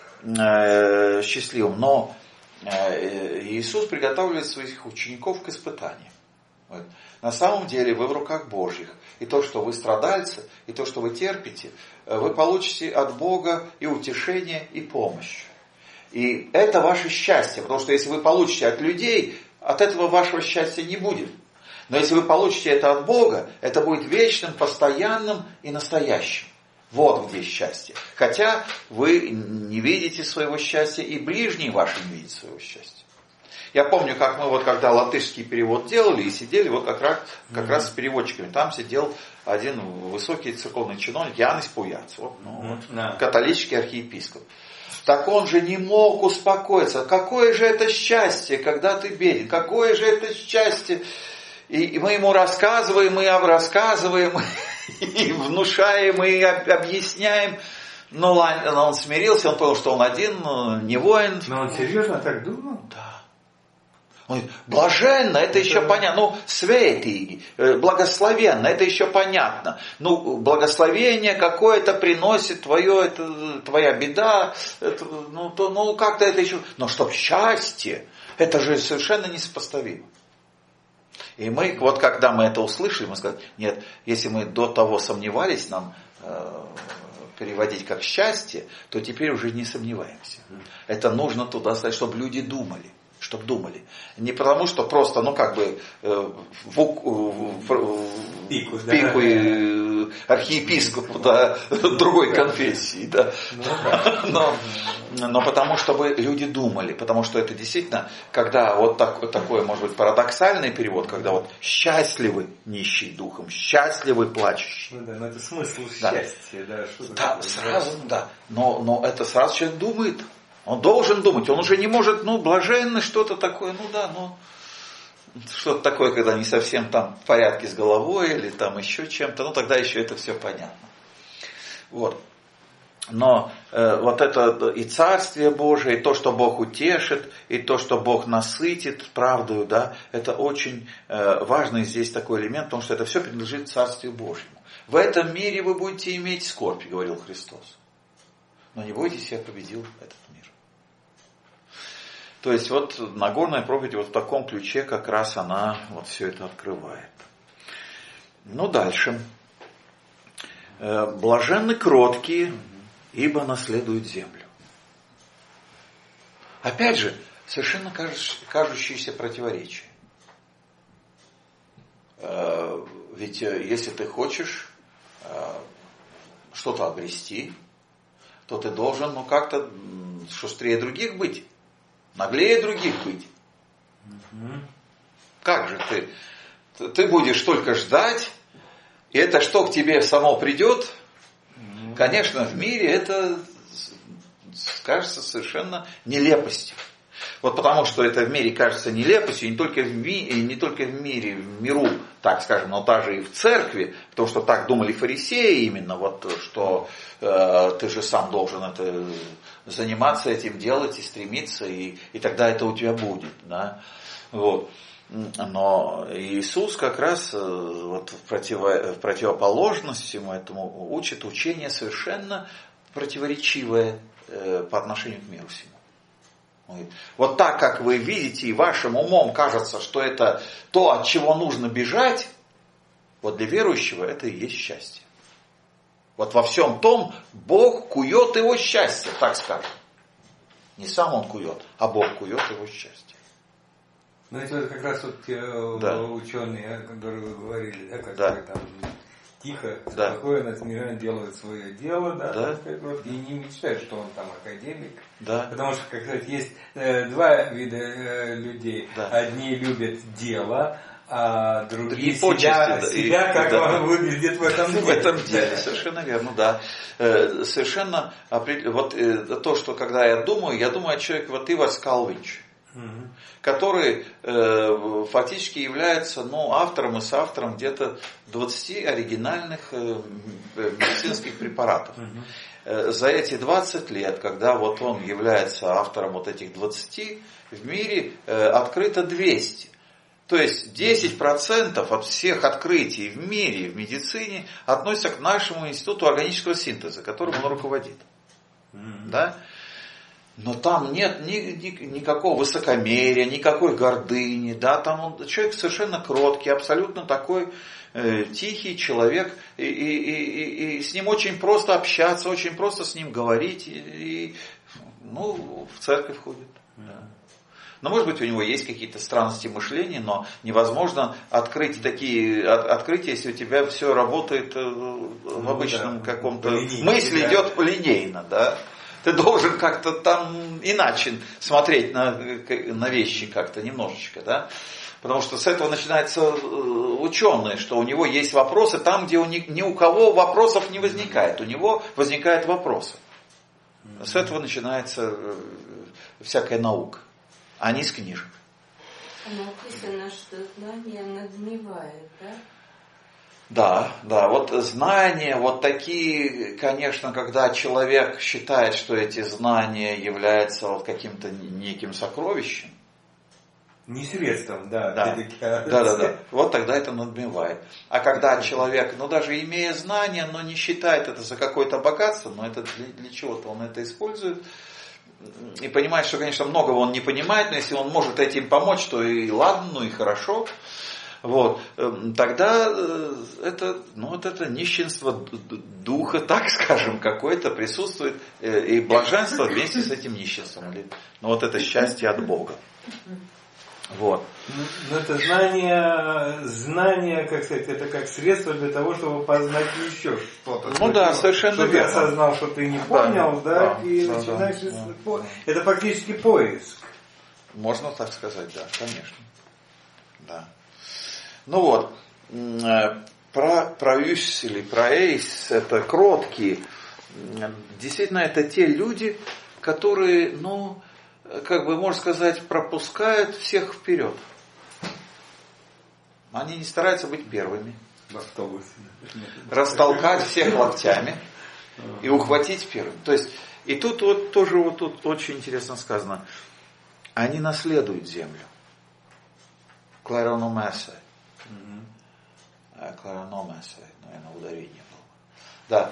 A: счастливым, но Иисус приготавливает своих учеников к испытаниям. Вот. На самом деле вы в руках Божьих. И то, что вы страдальцы, и то, что вы терпите, вы получите от Бога и утешение, и помощь. И это ваше счастье. Потому что если вы получите от людей, от этого вашего счастья не будет. Но если вы получите это от Бога, это будет вечным, постоянным и настоящим. Вот где счастье. Хотя вы не видите своего счастья, и ближний ваш не видит своего счастья. Я помню, как мы вот когда латышский перевод делали, и сидели вот как раз, как mm-hmm. раз с переводчиками. Там сидел один высокий церковный чиновник, Янис Пуяц, вот, ну, mm-hmm. вот, католический архиепископ. Так он же не мог успокоиться. Какое же это счастье, когда ты беден? Какое же это счастье? И, и мы ему рассказываем, мы рассказываем, и внушаем, и объясняем. Но он смирился, он понял, что он один, не воин.
B: Но он серьезно так думал?
A: Да. Он говорит, блаженно, это, это еще понятно. Ну, свети, благословенно, это еще понятно. Ну, благословение какое-то приносит твое, это, твоя беда. Это, ну, то, ну, как-то это еще... Но чтоб счастье, это же совершенно несопоставимо. И мы, вот когда мы это услышали, мы сказали, нет, если мы до того сомневались, нам э, переводить как счастье, то теперь уже не сомневаемся. Это нужно туда сказать, чтобы люди думали. Чтобы думали. Не потому, что просто, ну как бы, э, в, в, в,
B: пику,
A: в пику
B: да,
A: и архиепископу, да, другой конфессии, да. Но, но потому, чтобы люди думали. Потому что это действительно, когда вот так, такой, может быть, парадоксальный перевод, когда вот счастливы нищий духом, счастливы плачущие.
B: Ну да, но это смысл
A: да.
B: счастья, да. Что
A: да, сразу, да. Но, но это сразу человек думает. Он должен думать, он уже не может, ну, блаженно что-то такое, ну да, ну, что-то такое, когда не совсем там в порядке с головой или там еще чем-то, ну тогда еще это все понятно. Вот. Но э, вот это и Царствие Божие, и то, что Бог утешит, и то, что Бог насытит правдою, да, это очень э, важный здесь такой элемент, потому что это все принадлежит Царствию Божьему. В этом мире вы будете иметь скорбь, говорил Христос. Но не бойтесь, я победил этот мир. То есть вот Нагорная проповедь вот в таком ключе как раз она вот все это открывает. Ну дальше. Блаженны кроткие, ибо наследуют землю. Опять же, совершенно кажущееся противоречие. Ведь если ты хочешь что-то обрести, то ты должен, ну, как-то шустрее других быть. Наглее других быть. Mm-hmm. Как же ты? Ты будешь только ждать, и это что к тебе само придет? Mm-hmm. Конечно, в мире это кажется совершенно нелепостью. Вот потому что это в мире кажется нелепостью, не только в, ми, не только в мире, в миру, так скажем, но даже и в церкви, потому что так думали фарисеи именно, вот, что э, ты же сам должен это, заниматься этим, делать и стремиться, и, и тогда это у тебя будет. Да? Вот. Но Иисус как раз вот, в, противо, в противоположность всему этому учит учение совершенно противоречивое э, по отношению к миру всему. Вот так, как вы видите, и вашим умом кажется, что это то, от чего нужно бежать, вот для верующего это и есть счастье. Вот во всем том Бог кует его счастье, так скажем. Не сам он кует, а Бог кует его счастье.
B: Ну это вот как раз вот те да. ученые, которые вы говорили, да, которые да. там тихо, да. спокойно, смиренно делают свое дело, да,
A: да.
B: так, вот, и не мечтают, что он там академик.
A: Да.
B: Потому что, как сказать, есть э, два вида э, людей. Да. Одни любят дело, а другие
A: и почести,
B: себя,
A: да,
B: себя
A: и,
B: как
A: да.
B: он выглядит в этом деле.
A: В этом деле, совершенно верно, да. Совершенно вот то, что когда я думаю, я думаю о человеке, вот Ивар Калвинч, угу. который э, фактически является ну, автором и соавтором где-то двадцати оригинальных э, медицинских препаратов. Угу. За эти двадцать лет, когда вот он является автором вот этих двадцати, в мире э, открыто двести. То есть десять процентов от всех открытий в мире, в медицине, относятся к нашему институту органического синтеза, которым он руководит. Mm-hmm. Да? Но там нет ни, ни, никакого высокомерия, никакой гордыни. Да? Там он, человек совершенно кроткий, абсолютно такой э, тихий человек. И, и, и, и с ним очень просто общаться, очень просто с ним говорить. И, и ну, в церковь ходит. Да. Но, может быть, у него есть какие-то странности мышления, но невозможно открыть такие от, открытия, если у тебя все работает в обычном ну, да, каком-то... Мысль да. идет линейно, да. Ты должен как-то там иначе смотреть на, на вещи как-то немножечко, да. Потому что с этого начинается ученый, что у него есть вопросы там, где у ни, ни у кого вопросов не возникает. У него возникают вопросы. С этого начинается всякая наука. А не с книжек.
E: Написано, что знание надмевает, да?
A: Да, да, вот знания, вот такие, конечно, когда человек считает, что эти знания являются вот каким-то неким сокровищем.
B: Не средством, да.
A: Да, да, да, да. Вот тогда это надмевает. А когда человек, ну даже имея знания, но не считает это за какое-то богатство, но это для, для чего-то он это использует, и понимает, что, конечно, многого он не понимает, но если он может этим помочь, то и ладно, ну и хорошо. Вот. Тогда это, ну, вот это нищенство духа, так скажем, какое-то присутствует, и блаженство вместе с этим нищенством. Ну вот это счастье от Бога. Вот.
B: Но это знание, знание, как сказать, это как средство для того, чтобы познать еще что-то.
A: Ну да, совершенно
B: чтобы
A: верно.
B: Чтобы ты осознал, что ты не понял, да, да, да и
A: да,
B: начинаешь...
A: Да,
B: да. Это практически поиск.
A: Можно так сказать, да, конечно. Да. Ну вот, про проюс или проэйс, это кроткие. Действительно, это те люди, которые, ну, как бы, можно сказать, пропускают всех вперед. Они не стараются быть первыми.
B: В автобусе.
A: Растолкать всех локтями и ухватить первым. То есть, и тут вот тоже вот тут очень интересно сказано. Они наследуют землю. Кларономесой. Кларономесой, наверное, ударение было.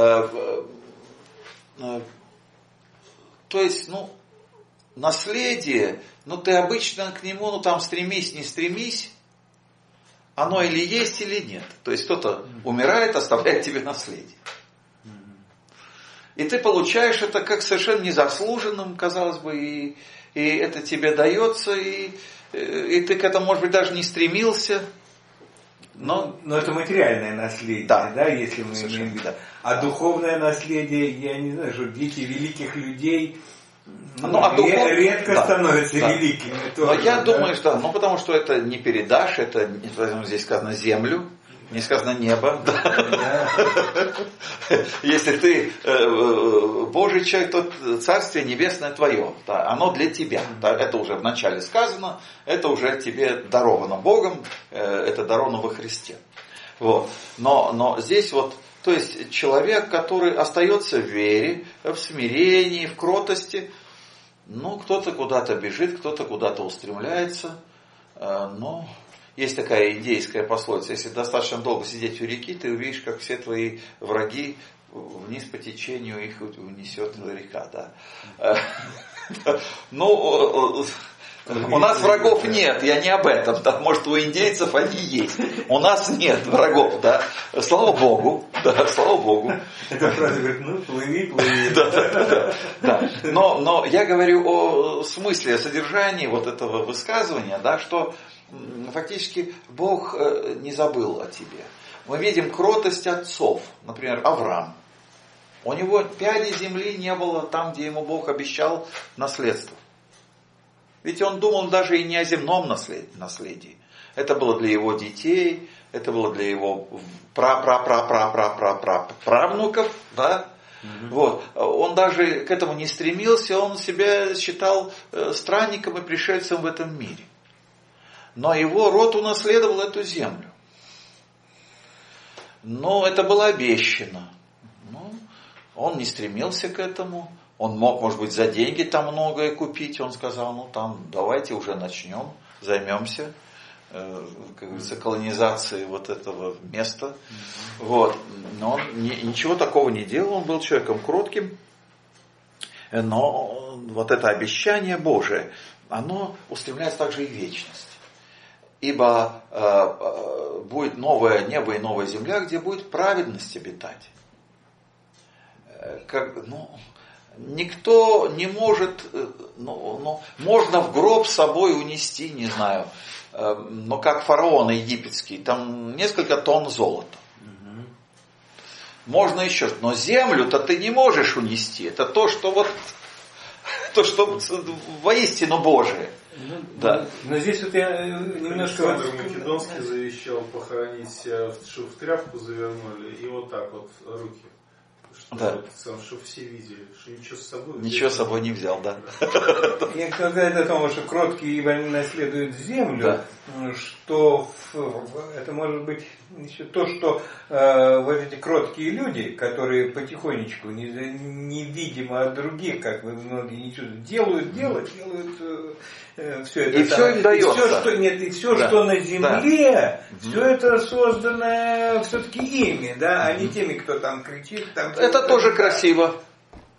A: Да. То есть, ну, наследие, ну ты обычно к нему, ну там стремись, не стремись, оно или есть, или нет. То есть кто-то умирает, оставляет тебе наследие. И ты получаешь это как совершенно незаслуженным, казалось бы, и, и это тебе дается, и, и ты к этому, может быть, даже не стремился. Но,
B: но это материальное наследие, да, да если мы имеем в виду. Да. А да. Духовное наследие, я не знаю, что дети великих людей ну, ну, а духов... редко да, становятся да. великими.
A: Тоже, но я да? думаю, что, ну потому что это не передашь, это здесь сказано землю, не сказано небо. Да. Если ты Божий человек, то Царствие Небесное твое, да, оно для тебя. Да, это уже вначале сказано, это уже тебе даровано Богом, это даровано во Христе. Вот. Но, но здесь вот, то есть человек, который остается в вере, в смирении, в кротости, ну, кто-то куда-то бежит, кто-то куда-то устремляется, но есть такая индейская пословица, если достаточно долго сидеть у реки, ты увидишь, как все твои враги вниз по течению их унесет река, да. Ну, у нас врагов нет, я не об этом, да, может у индейцев они есть, у нас нет врагов, да, слава Богу, да, слава Богу.
B: Это фраза говорит, ну плыви, плыви.
A: Да, да, да, да. Но, но я говорю о смысле, о содержании вот этого высказывания, да, что фактически Бог не забыл о тебе. Мы видим кротость отцов, например, Авраам. У него пяди земли не было там, где ему Бог обещал наследство. Ведь он думал даже и не о земном наследии. Это было для его детей, это было для его пра-пра-пра-пра-пра-пра-правнуков, да? Mm-hmm. Вот. Он даже к этому не стремился, он себя считал странником и пришельцем в этом мире. Но его род унаследовал эту землю. Но это было обещано. Ну, он не стремился к этому. Он мог, может быть, за деньги там многое купить. Он сказал, ну там давайте уже начнем, займемся, э, как говорится, колонизацией вот этого места. Mm-hmm. Вот. Но он не, ничего такого не делал, он был человеком кротким. Но вот это обещание Божие, оно устремляется также и в вечность. Ибо э, будет новое небо и новая земля, где будет праведность обитать. Э, как, ну, никто не может, ну, ну, можно в гроб с собой унести, не знаю, э, но как фараон египетский, там несколько тонн золота. Угу. Можно еще, но землю-то ты не можешь унести. Это то, что вот, то, что воистину Божие.
B: Ну, да. Но здесь вот я немножко...
D: Александр Македонский завещал похоронить себя, чтобы в тряпку завернули, и вот так вот руки. Что,
A: да.
D: вот, чтобы все видели, что ничего с собой...
A: Ничего с собой не взял, да.
B: Я хотел сказать о том, что кроткие и больные наследуют землю, да. Что это может быть еще то, что э, вот эти кроткие люди, которые потихонечку, невидимо от других, как вы многие не чувствуют, делают дело, делают э, все это.
A: И все им дается.
B: И все, что, нет, и все, да. что на земле, да. все это создано все-таки ими, да, а не теми, кто там кричит. Там,
A: это тоже красиво.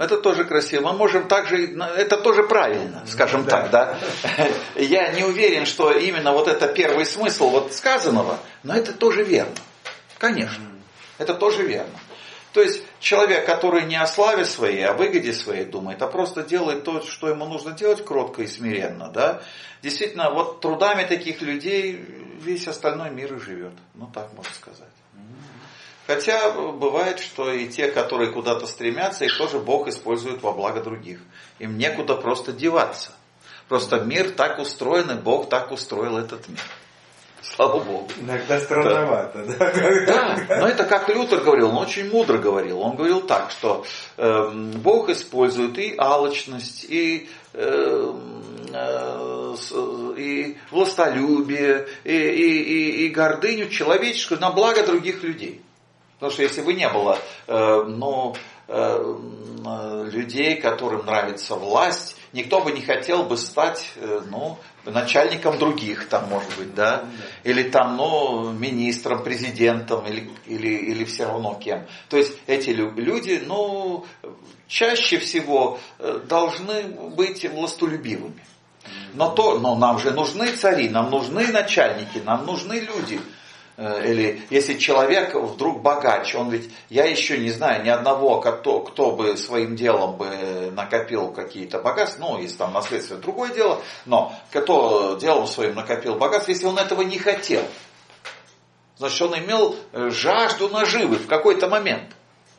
A: Это тоже красиво. Мы можем также, это тоже правильно, скажем так, да. Я не уверен, что именно вот это первый смысл вот сказанного, но это тоже верно. Конечно, это тоже верно. То есть человек, который не о славе своей, о выгоде своей думает, а просто делает то, что ему нужно делать кротко и смиренно, да. Действительно, вот трудами таких людей весь остальной мир и живет. Ну так можно сказать. Хотя бывает, что и те, которые куда-то стремятся, их тоже Бог использует во благо других. Им некуда просто деваться. Просто мир так устроен, и Бог так устроил этот мир. Слава Богу.
B: Иногда странновато, да?
A: Да, да, но это как Лютер говорил, он очень мудро говорил. Он говорил так, что э, Бог использует и алчность, и, э, э, и властолюбие, и, и, и, и гордыню человеческую на благо других людей. Потому что если бы не было э, ну, э, людей, которым нравится власть, никто бы не хотел бы стать э, ну, начальником других, там, может быть, да, или там, ну, министром, президентом, или, или, или все равно кем. То есть эти люди, ну, чаще всего должны быть властолюбивыми. Но, то, но нам же нужны цари, нам нужны начальники, нам нужны люди. Или если человек вдруг богач, он ведь, я еще не знаю ни одного, кто, кто бы своим делом бы накопил какие-то богатства, ну, если там наследство, другое дело, но кто делом своим накопил богатство, если он этого не хотел, значит, он имел жажду наживы в какой-то момент.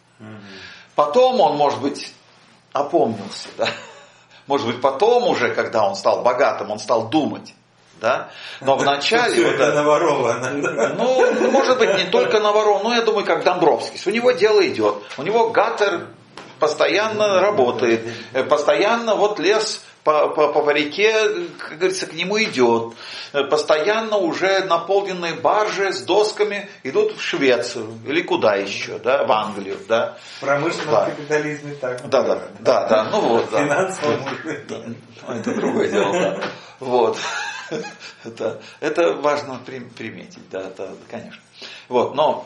A: Потом он, может быть, опомнился, да? Может быть, потом уже, когда он стал богатым, он стал думать. Да? Но вначале...
B: Все вот это наворовано.
A: Ну, может быть, не только наворовано, но я думаю, как Домбровский. У него дело идет. У него гаттер постоянно работает. Постоянно вот лес по, по, по реке, как говорится, к нему идет. Постоянно уже наполненные баржи с досками идут в Швецию. Или куда еще, да? В Англию. Да?
B: В промышленном да. капитализме так.
A: Да, да, да, да. Ну вот, да.
B: Финансово.
A: Это другое дело, да. Вот. Это, это важно приметить, да, это, конечно. Вот, но,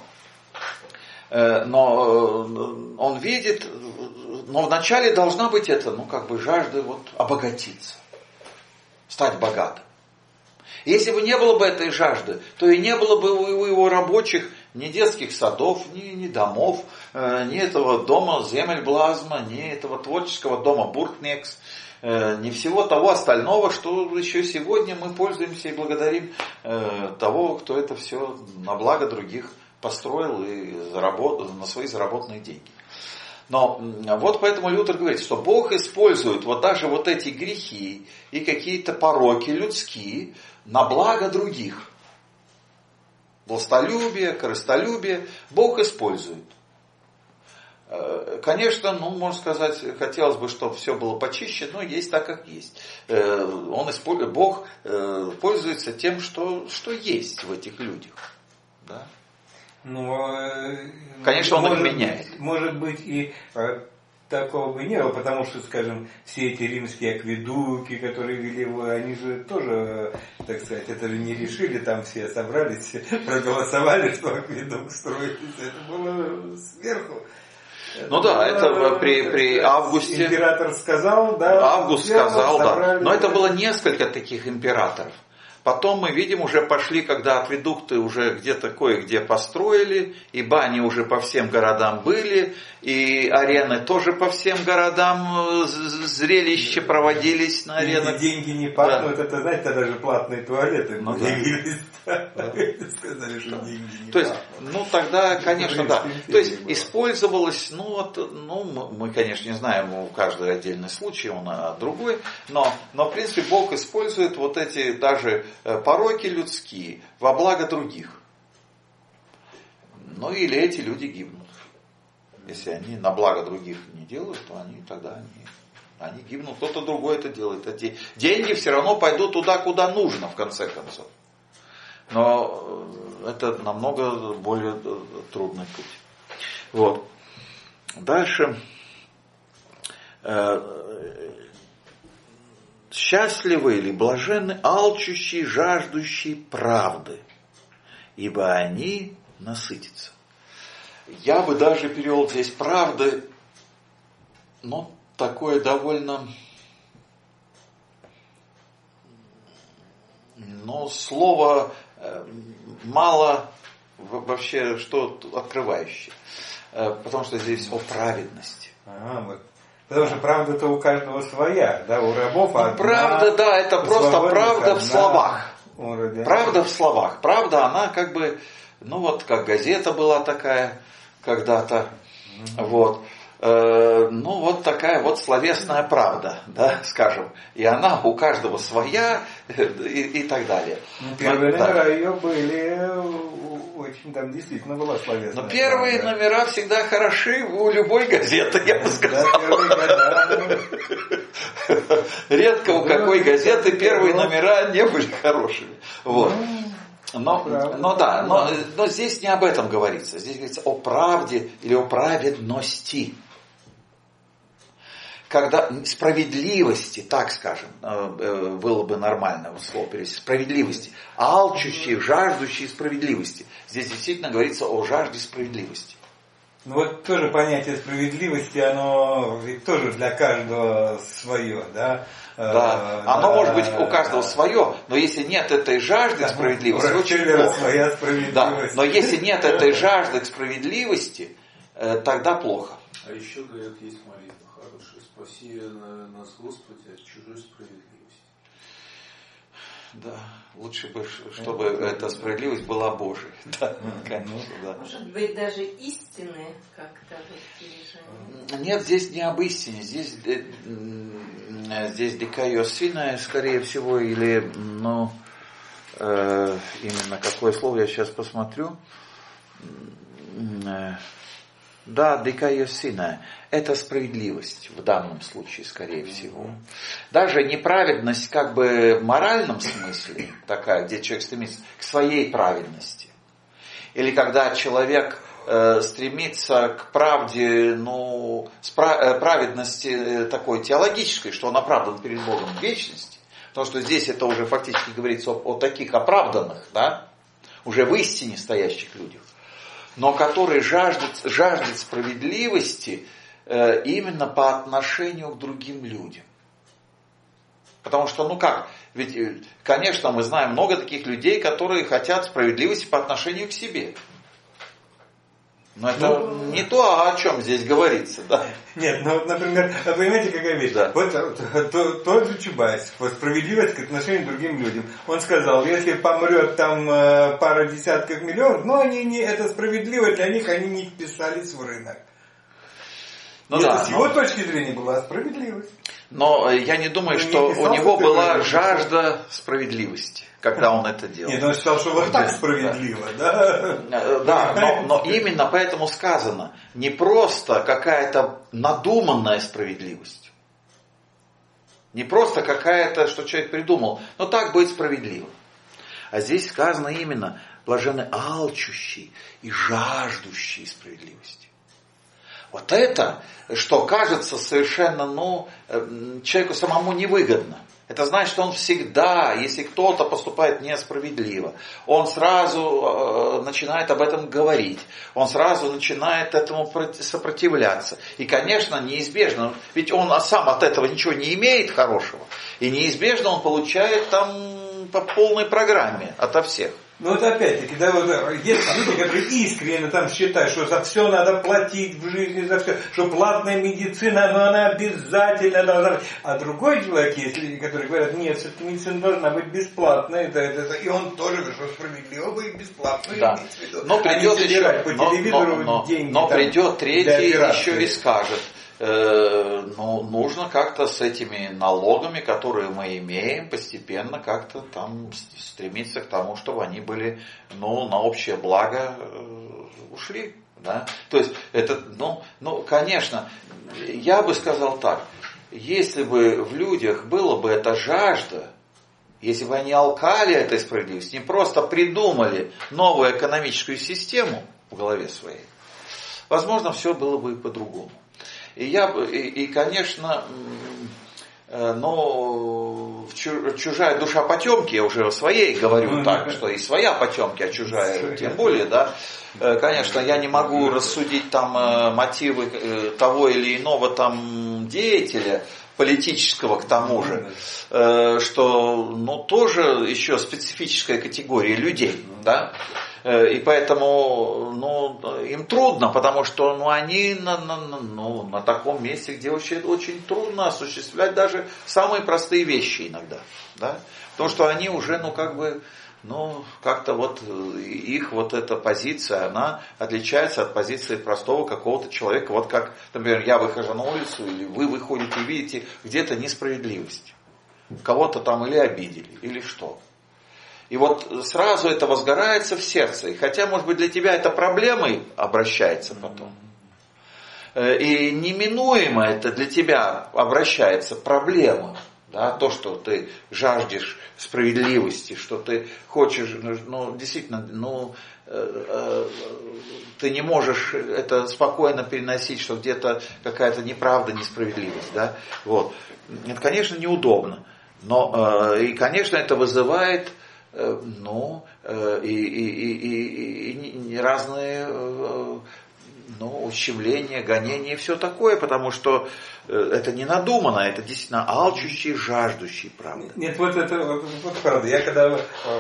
A: э, но он видит, но вначале должна быть это, ну, как бы жажда вот обогатиться, стать богатым. Если бы не было бы этой жажды, то и не было бы у его рабочих ни детских садов, ни, ни домов, э, ни этого дома Земельблазма, ни этого творческого дома Бургнекс, не всего того остального, что еще сегодня мы пользуемся и благодарим э, того, кто это все на благо других построил и заработал, на свои заработанные деньги. Но вот поэтому Лютер говорит, что Бог использует вот даже вот эти грехи и какие-то пороки людские на благо других. Властолюбие, корыстолюбие Бог использует. Конечно, ну, можно сказать, хотелось бы, чтобы все было почище, но есть так, как есть. Он использует, Бог пользуется тем, что, что есть в этих людях. Да?
B: Ну,
A: конечно, он
B: может,
A: их меняет.
B: Может быть, и такого бы не было, потому что, скажем, все эти римские акведуки, которые вели его, они же тоже, так сказать, это же не решили, там все собрались, проголосовали, что акведук строить. Это было сверху.
A: Ну да, это при, при Августе.
B: Император сказал, да.
A: Август сказал, да. Но это было несколько таких императоров. Потом мы видим, уже пошли, когда акведукты уже где-то кое-где построили, и бани уже по всем городам были, и арены тоже по всем городам, зрелища проводились на аренах.
B: Деньги не пахнут, да. Это, знаете, даже платные туалеты
A: ну,
B: появились.
A: Да.
B: Сказали, что деньги не
A: То есть,
B: пахнут.
A: ну тогда, конечно, да. То есть использовалось, ну вот, ну мы, конечно, не знаем, у каждого отдельный случай, он другой, но, но в принципе Бог использует вот эти даже пороки людские во благо других. Ну или эти люди гибнут. Если они на благо других не делают, то они тогда они, они гибнут. Кто-то другой это делает. Эти деньги все равно пойдут туда, куда нужно, в конце концов. Но это намного более трудный путь. Вот. Дальше. Счастливы или блаженны алчущие, жаждущие правды, ибо они насытятся. Я бы даже перевел здесь правды ну, такое довольно, ну, слово мало вообще что открывающее. Потому что здесь о праведности.
B: А, вот. Потому что правда-то у каждого своя, да, у рабов одна.
A: Ну, правда, да, это просто правда в словах.
B: Уровень.
A: Правда в словах. Правда, она как бы, ну вот, как газета была такая когда-то. Mm-hmm. Вот. Э, ну, вот такая вот словесная правда, да, скажем. И она у каждого своя и, и так далее.
B: Ну, первые Но, номера да. ее были, очень там действительно была словесная.
A: Но первые правда. Номера всегда хороши у любой газеты, я бы сказал. Редко у какой газеты первые номера не были хорошими. Вот. Но, но да, но, но здесь не об этом говорится. Здесь говорится о правде или о праведности. Когда справедливости, так скажем, было бы нормально слово перевести, справедливости, алчущие, жаждущие справедливости. Здесь действительно говорится о жажде справедливости.
B: Ну вот тоже понятие справедливости, оно ведь тоже для каждого свое, да?
A: Да, оно да, может быть у каждого да. свое, но если нет этой жажды к справедливости, очень плохо.
B: Своя справедливость.
A: Да, но если нет этой жажды к справедливости, тогда плохо.
D: А еще, говорят, есть молитва хорошая. Спаси нас, Господи, от чужой справедливости.
A: Да, лучше бы, чтобы эта справедливость была Божией. Да, конечно, да.
E: Может быть, даже истины как-то вот
A: Нет, здесь не об истине. Здесь, здесь дикайосина, скорее всего, или, ну, э, именно какое слово я сейчас посмотрю. Да, дикайосина. Это справедливость в данном случае, скорее всего. Даже неправедность как бы в моральном смысле, такая, где человек стремится к своей праведности. Или когда человек э, стремится к правде, ну, спра- праведности такой теологической, что он оправдан перед Богом в вечности. Потому что здесь это уже фактически говорится о, о таких оправданных, да, уже в истине стоящих людях. Но который жаждет, жаждет справедливости э, именно по отношению к другим людям. Потому что, ну как, ведь, конечно, мы знаем много таких людей, которые хотят справедливости по отношению к себе. Но это ну, не то, о чем здесь говорится, да?
B: Нет, ну вот, например, понимаете, какая вещь? Да. Вот то, тот же Чубайс, вот справедливость к отношению к другим людям. Он сказал, если помрет там э, пара десятков миллионов, но они не, это справедливо для них, они не вписались в рынок. Ну, да, это с его но... точки зрения была справедливость.
A: Но я не думаю, он что не у него была жажда справедливости, когда он это делал.
B: Нет, он считал, что вот так справедливо, да?
A: Да, да но, но именно поэтому сказано, не просто какая-то надуманная справедливость. Не просто какая-то, что человек придумал, но так будет справедливо. А здесь сказано именно, блаженны алчущие и жаждущие справедливости. Вот это, что кажется совершенно, ну, человеку самому невыгодно. Это значит, что он всегда, если кто-то поступает несправедливо, он сразу э, начинает об этом говорить, он сразу начинает этому сопротивляться. И, конечно, неизбежно, ведь он сам от этого ничего не имеет хорошего, и неизбежно он получает там по полной программе ото всех.
B: Ну вот опять-таки, да, вот есть люди, которые искренне там считают, что за все надо платить в жизни, за все, что платная медицина, но она обязательно должна быть. А другой человек есть люди, которые говорят, нет, все-таки медицина должна быть бесплатной, это, это, это. И он тоже говорит, что справедливо быть бесплатной.
A: Да. Но придет еще,
B: по
A: но,
B: телевизору
A: но, но,
B: деньги,
A: но
B: там,
A: придет третий еще и скажет. Ну, нужно как-то с этими налогами, которые мы имеем, постепенно как-то там стремиться к тому, чтобы они были, ну, на общее благо ушли, да. То есть, это, ну, ну, конечно, я бы сказал так, если бы в людях было бы эта жажда, если бы они алкали этой справедливости, не просто придумали новую экономическую систему в голове своей, возможно, все было бы и по-другому. И, я, и, и, конечно, но чужая душа потемки, я уже о своей говорю так, что и своя потемки, а чужая тем более, да. Конечно, я не могу рассудить там мотивы того или иного там деятеля, политического к тому же, что, ну, тоже еще специфическая категория людей, да. И поэтому, ну, им трудно, потому что, ну, они на, на, ну, на таком месте, где очень, очень трудно осуществлять даже самые простые вещи иногда, да, потому что они уже, ну, как бы, ну, как-то вот их вот эта позиция, она отличается от позиции простого какого-то человека, вот как, например, я выхожу на улицу, или вы выходите и видите где-то несправедливость, кого-то там или обидели, или что. И вот сразу это возгорается в сердце. И хотя, может быть, для тебя это проблемой обращается потом. И неминуемо это для тебя обращается проблема. Да, то, что ты жаждешь справедливости, что ты хочешь, ну, действительно, ну, э, э, ты не можешь это спокойно переносить, что где-то какая-то неправда, несправедливость. Да? Вот. Это, конечно, неудобно. Но, э, и, конечно, это вызывает... Ну, и, и, и, и, и разные, ну, ущемления, гонения и все такое, потому что это не надумано, это действительно алчущий, жаждущий, правда.
B: Нет, вот это вот, вот правда. Я когда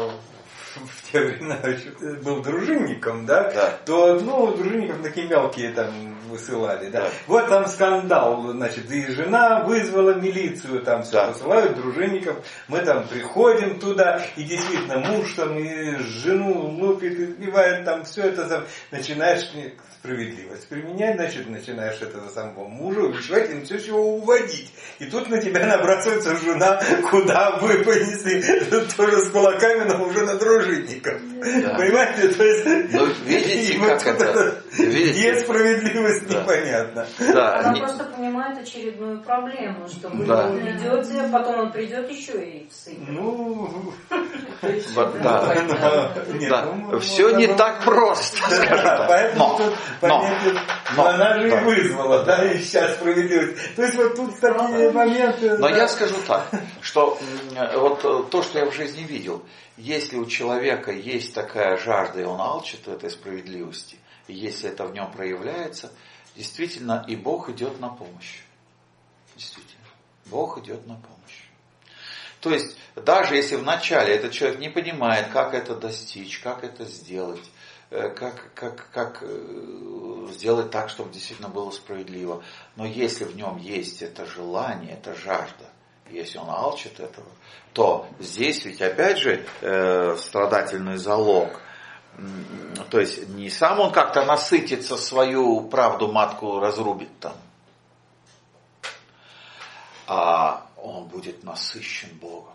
B: в те времена был дружинником, да, да, то, ну, дружинников такие мелкие там высылали, да. да. Вот там скандал, значит, и жена вызвала милицию, там все да. посылают дружинников, мы там приходим туда, и действительно муж там и жену лупит, избивает, там все это, там, начинаешь справедливость применять, значит, начинаешь это за самого мужа увещевать, и все его уводить. И тут на тебя набрасывается жена, куда вы понесли, тоже с кулаками, но уже на дружинников. Да. Понимаете? То есть,
A: ну, видите, как вот это? Видите?
B: Где справедливость, да. непонятно.
E: Да. Она не... просто понимает очередную проблему, что вы да. его ведете, а потом он придет еще и всыпет.
B: Ну,
A: да. Все не так просто, скажем так.
B: Поэтому тут понятие, она же и вызвала, да, и сейчас справедливость. То есть вот тут такие моменты.
A: Но я скажу так, что вот то, что я в жизни видел, если у человека есть такая жажда, и он алчит этой справедливости, и если это в нем проявляется, действительно, и Бог идет на помощь. Действительно, Бог идет на помощь. То есть, даже если вначале этот человек не понимает, как это достичь, как это сделать, как, как, как сделать так, чтобы действительно было справедливо, но если в нем есть это желание, это жажда, если он алчит этого, то здесь ведь опять же э, страдательный залог. То есть не сам он как-то насытится, свою правду матку разрубит там, а он будет насыщен Богом.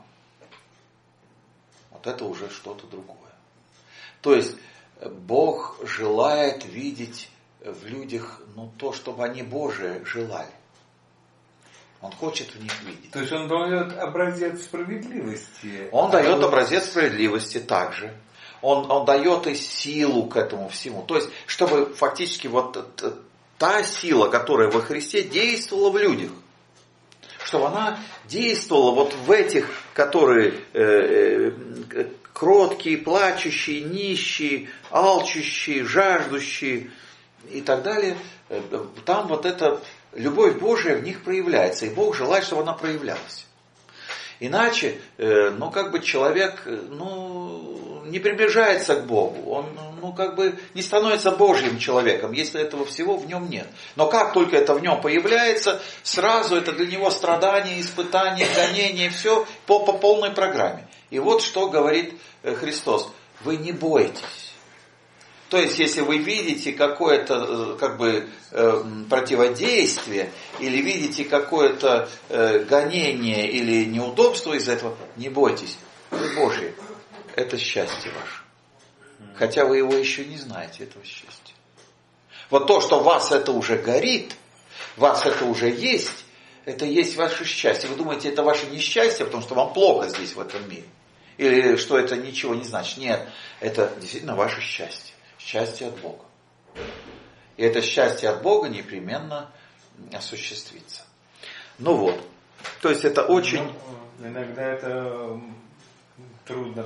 A: Вот это уже что-то другое. То есть Бог желает видеть в людях, ну, то, чтобы они Божие желали. Он хочет в них видеть.
B: То есть он дает образец справедливости.
A: Он а дает вот... образец справедливости также. Он, он дает и силу к этому всему. То есть, чтобы фактически вот та сила, которая во Христе действовала в людях, чтобы она действовала вот в этих, которые э, кроткие, плачущие, нищие, алчущие, жаждущие и так далее. Там вот эта любовь Божия в них проявляется, и Бог желает, чтобы она проявлялась. Иначе, ну, как бы человек, ну, не приближается к Богу, он, ну, как бы не становится Божьим человеком, если этого всего в нем нет. Но как только это в нем появляется, сразу это для него страдания, испытания, гонения, все по, по полной программе. И вот что говорит Христос: вы не бойтесь. То есть, если вы видите какое-то как бы противодействие или видите какое-то гонение или неудобство из этого, не бойтесь, вы Божьи, это счастье ваше. Хотя вы его еще не знаете, этого счастья. Вот то, что в вас это уже горит, в вас это уже есть, это есть ваше счастье. Вы думаете, это ваше несчастье, потому что вам плохо здесь, в этом мире? Или что это ничего не значит? Нет, это действительно ваше счастье. Счастье от Бога. И это счастье от Бога непременно осуществится. Ну вот. То есть это очень...
B: Ну, иногда это трудно,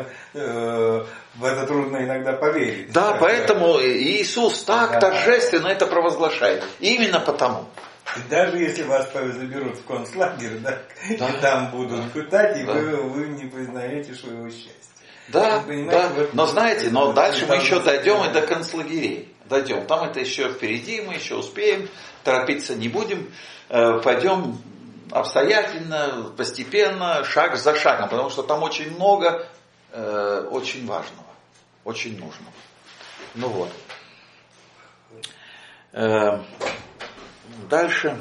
B: в это трудно иногда поверить.
A: Да, поэтому Иисус так да. торжественно это провозглашает. Именно потому.
B: Даже если вас заберут в концлагерь, да, да. и там будут пытать, и да. вы, вы не признаете своего счастья.
A: Да, да. Но знаете, но дальше мы еще дойдем и до концлагерей. Дойдем. Там это еще впереди, мы еще успеем, торопиться не будем. Пойдем обстоятельно, постепенно, шаг за шагом, потому что там очень много э, очень важного, очень нужного. Ну вот. Э, дальше.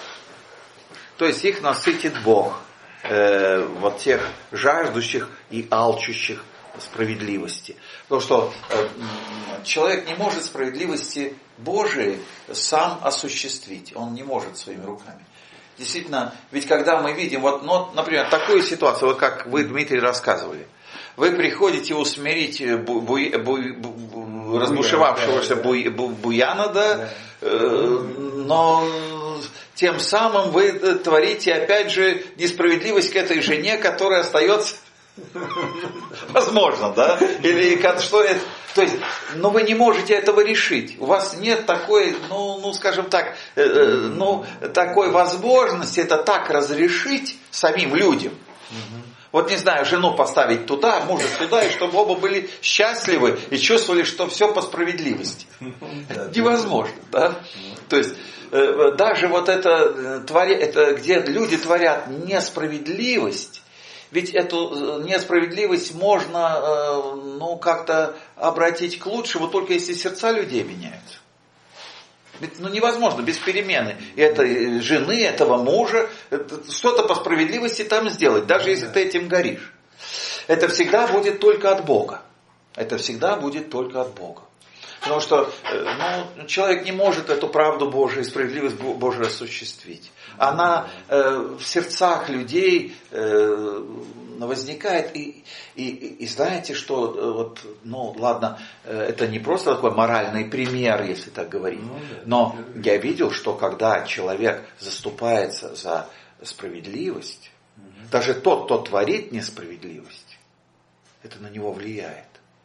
A: То есть их насытит Бог, э, вот тех жаждущих и алчущих справедливости. Потому что э, человек не может справедливости Божией сам осуществить. Он не может своими руками. Действительно, ведь когда мы видим, вот, ну, например, такую ситуацию, вот как вы, Дмитрий, рассказывали. Вы приходите усмирить бу, бу, бу, бу, разбушевавшегося бу, бу, буяна, да, э, но тем самым вы творите, опять же, несправедливость к этой жене, которая остается... Возможно, да? Или что это? То есть, но вы не можете этого решить. У вас нет такой, ну, ну скажем так, э, ну, такой возможности это так разрешить самим людям. Угу. Вот не знаю, жену поставить туда, мужа сюда, и чтобы оба были счастливы и чувствовали, что все по справедливости. Это невозможно, да? То есть, э, даже вот это, это, где люди творят несправедливость, ведь эту несправедливость можно, ну, как-то обратить к лучшему, только если сердца людей меняются. Ведь, ну, невозможно без перемены этой жены, этого мужа, что-то по справедливости там сделать, даже если ты этим горишь. Это всегда будет только от Бога. Это всегда будет только от Бога. Потому что ну, человек не может эту правду Божию и справедливость Божию осуществить. Она э, в сердцах людей э, возникает. И, и, и знаете, что, э, вот, ну ладно, э, это не просто такой моральный пример, если так говорить. Но я видел, что когда человек заступается за справедливость, даже тот, кто творит несправедливость, это на него влияет.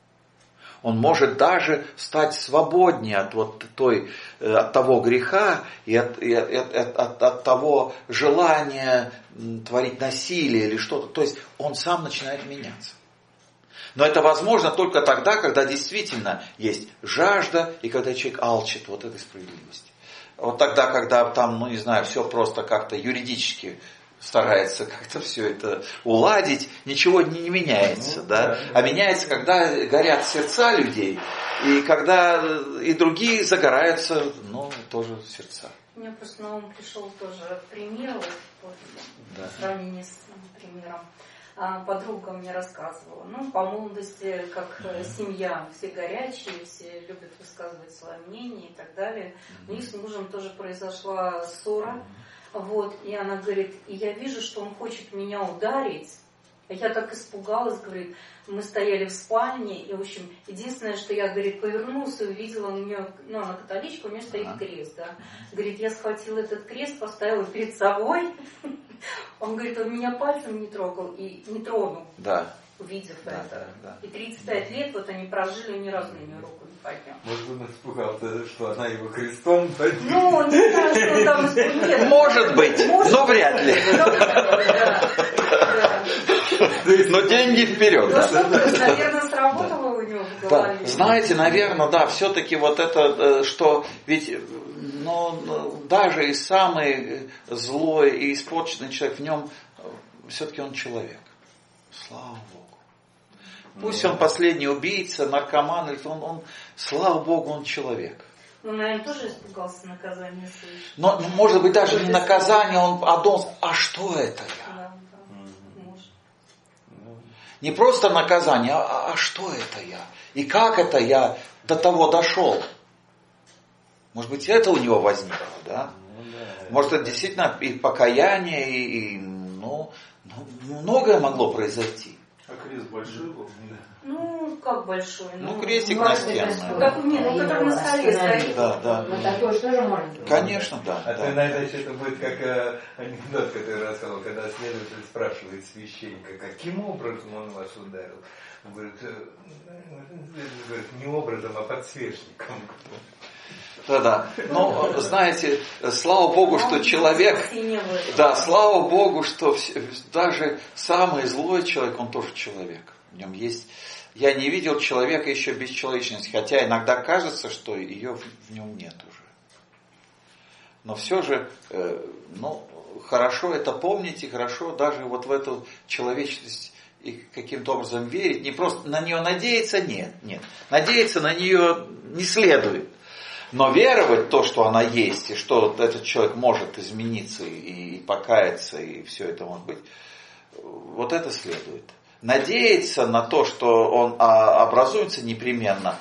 A: Он может даже стать свободнее от, вот той, от того греха и от, и от, от, от того желания творить насилие или что-то. То есть он сам начинает меняться. Но это возможно только тогда, когда действительно есть жажда и когда человек алчит вот этой справедливости. Вот тогда, когда там, ну не знаю, все просто как-то юридически старается как-то все это уладить, ничего не, не меняется, да? А меняется, когда горят сердца людей, и когда и другие загораются, ну, тоже сердца.
E: Мне просто на ум пришел тоже пример, вот, да. В сравнении с примером. Подруга мне рассказывала, ну, по молодости, как семья, все горячие, все любят высказывать свое мнение и так далее. У них с мужем тоже произошла ссора. Вот, и она говорит, и я вижу, что он хочет меня ударить. Я так испугалась, говорит, мы стояли в спальне, и, в общем, единственное, что я, говорит, повернулась и увидела у нее, ну, она католичка, у нее стоит крест, да. Говорит, я схватила этот крест, поставила перед собой. Он говорит, он меня пальцем не трогал и не тронул,
A: да.
E: увидев
A: да,
E: это.
A: Да, да.
E: И тридцать пять лет вот они прожили, ни разу на нее руку не поднял.
B: Может, он испугался, что она его крестом подняла?
E: Ну, не знаю, что там испугался.
A: Может быть, но вряд ли. Но деньги вперед.
E: Ну, что-то, наверное, сработало у него в голове.
A: Да. Знаете, наверное, да, все-таки вот это, что ведь ну, даже и самый злой и испорченный человек, в нем все-таки он человек. Слава Богу. Пусть он последний убийца, наркоман, он, он, слава Богу, он человек.
E: Ну, наверное, тоже испугался наказания своего.
A: Но, может быть, даже не наказание, он, а он, а что это я?
E: Да, да, может.
A: Не просто наказание, а, а что это я? И как это я до того дошел? Может быть, это у него возникло, да? Может, это действительно и покаяние, и, и ну, ну, многое могло произойти.
D: А крест большой был?
E: Ну, как большой?
A: Ну, крестик на стене.
E: Как, не, ну, который на столе стоит.
A: Да, да.
F: Ну, такое же тоже можно.
A: Конечно, да.
B: А
A: да.
B: то иногда еще это будет как э, анекдот, который рассказывал, когда следователь спрашивает священника, каким образом он вас ударил. Он говорит, э, говорит, не образом, а подсвечником.
A: Да-да. Но, знаете, слава Богу, что человек... Да, слава Богу, что даже самый злой человек, он тоже человек. В нем есть... Я не видел человека еще без человечности, хотя иногда кажется, что ее в нем нет уже. Но все же, ну, хорошо это помнить, и хорошо даже вот в эту человечность и каким-то образом верить. Не просто на нее надеяться, нет, нет. Надеяться на нее не следует. Но веровать в то, что она есть, и что этот человек может измениться и покаяться, и все это может быть, вот это следует. Надеяться на то, что он образуется непременно,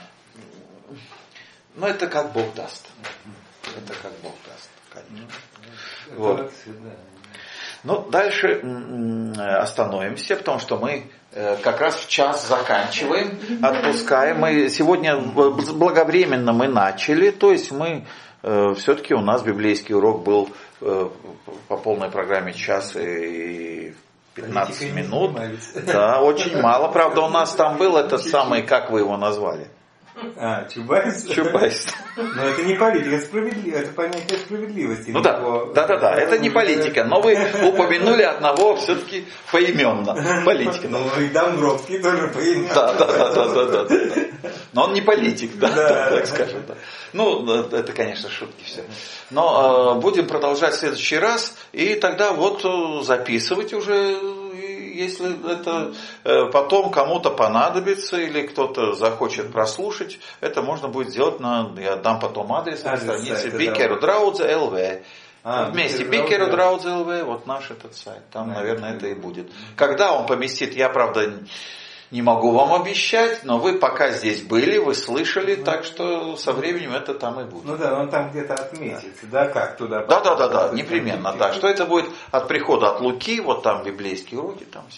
A: ну это как Бог даст. Это как Бог даст, конечно. Вот. Ну, дальше остановимся, потому что мы как раз в час заканчиваем, отпускаем. Мы сегодня благовременно мы начали, то есть мы все-таки у нас библейский урок был по полной программе час и пятнадцать минут. Да, очень мало. Правда, у нас там был этот самый, как вы его назвали?
B: А, Чубайс?
A: Чубайс.
B: Но это не политика, это справедливость, это понятие справедливости.
A: Ну да, да, да, да, это не политика, но вы упомянули одного все-таки поименно. Политика.
B: Ну и Домбровский тоже поименно.
A: Да, да, да, да, да, да. Но он не политик, да, да, так скажем. Да. Ну, это, конечно, шутки все. Но э, будем продолжать в следующий раз, и тогда вот записывать уже, если это э, потом кому-то понадобится, или кто-то захочет прослушать, это можно будет сделать на, я дам потом адрес на странице Бикеру Драудзе эл ви. А, вместе Бикеру Драудзе эл ви, вот наш этот сайт, там, наверное, это и будет. Когда он поместит, я, правда, не могу вам обещать, но вы пока здесь были, вы слышали, ну, так что со временем это там и будет.
B: Ну да, он там где-то отметится, да, да как туда?
A: Да, да, да, да, непременно, да. Что это будет от прихода от Луки, вот там библейские уроки, там все.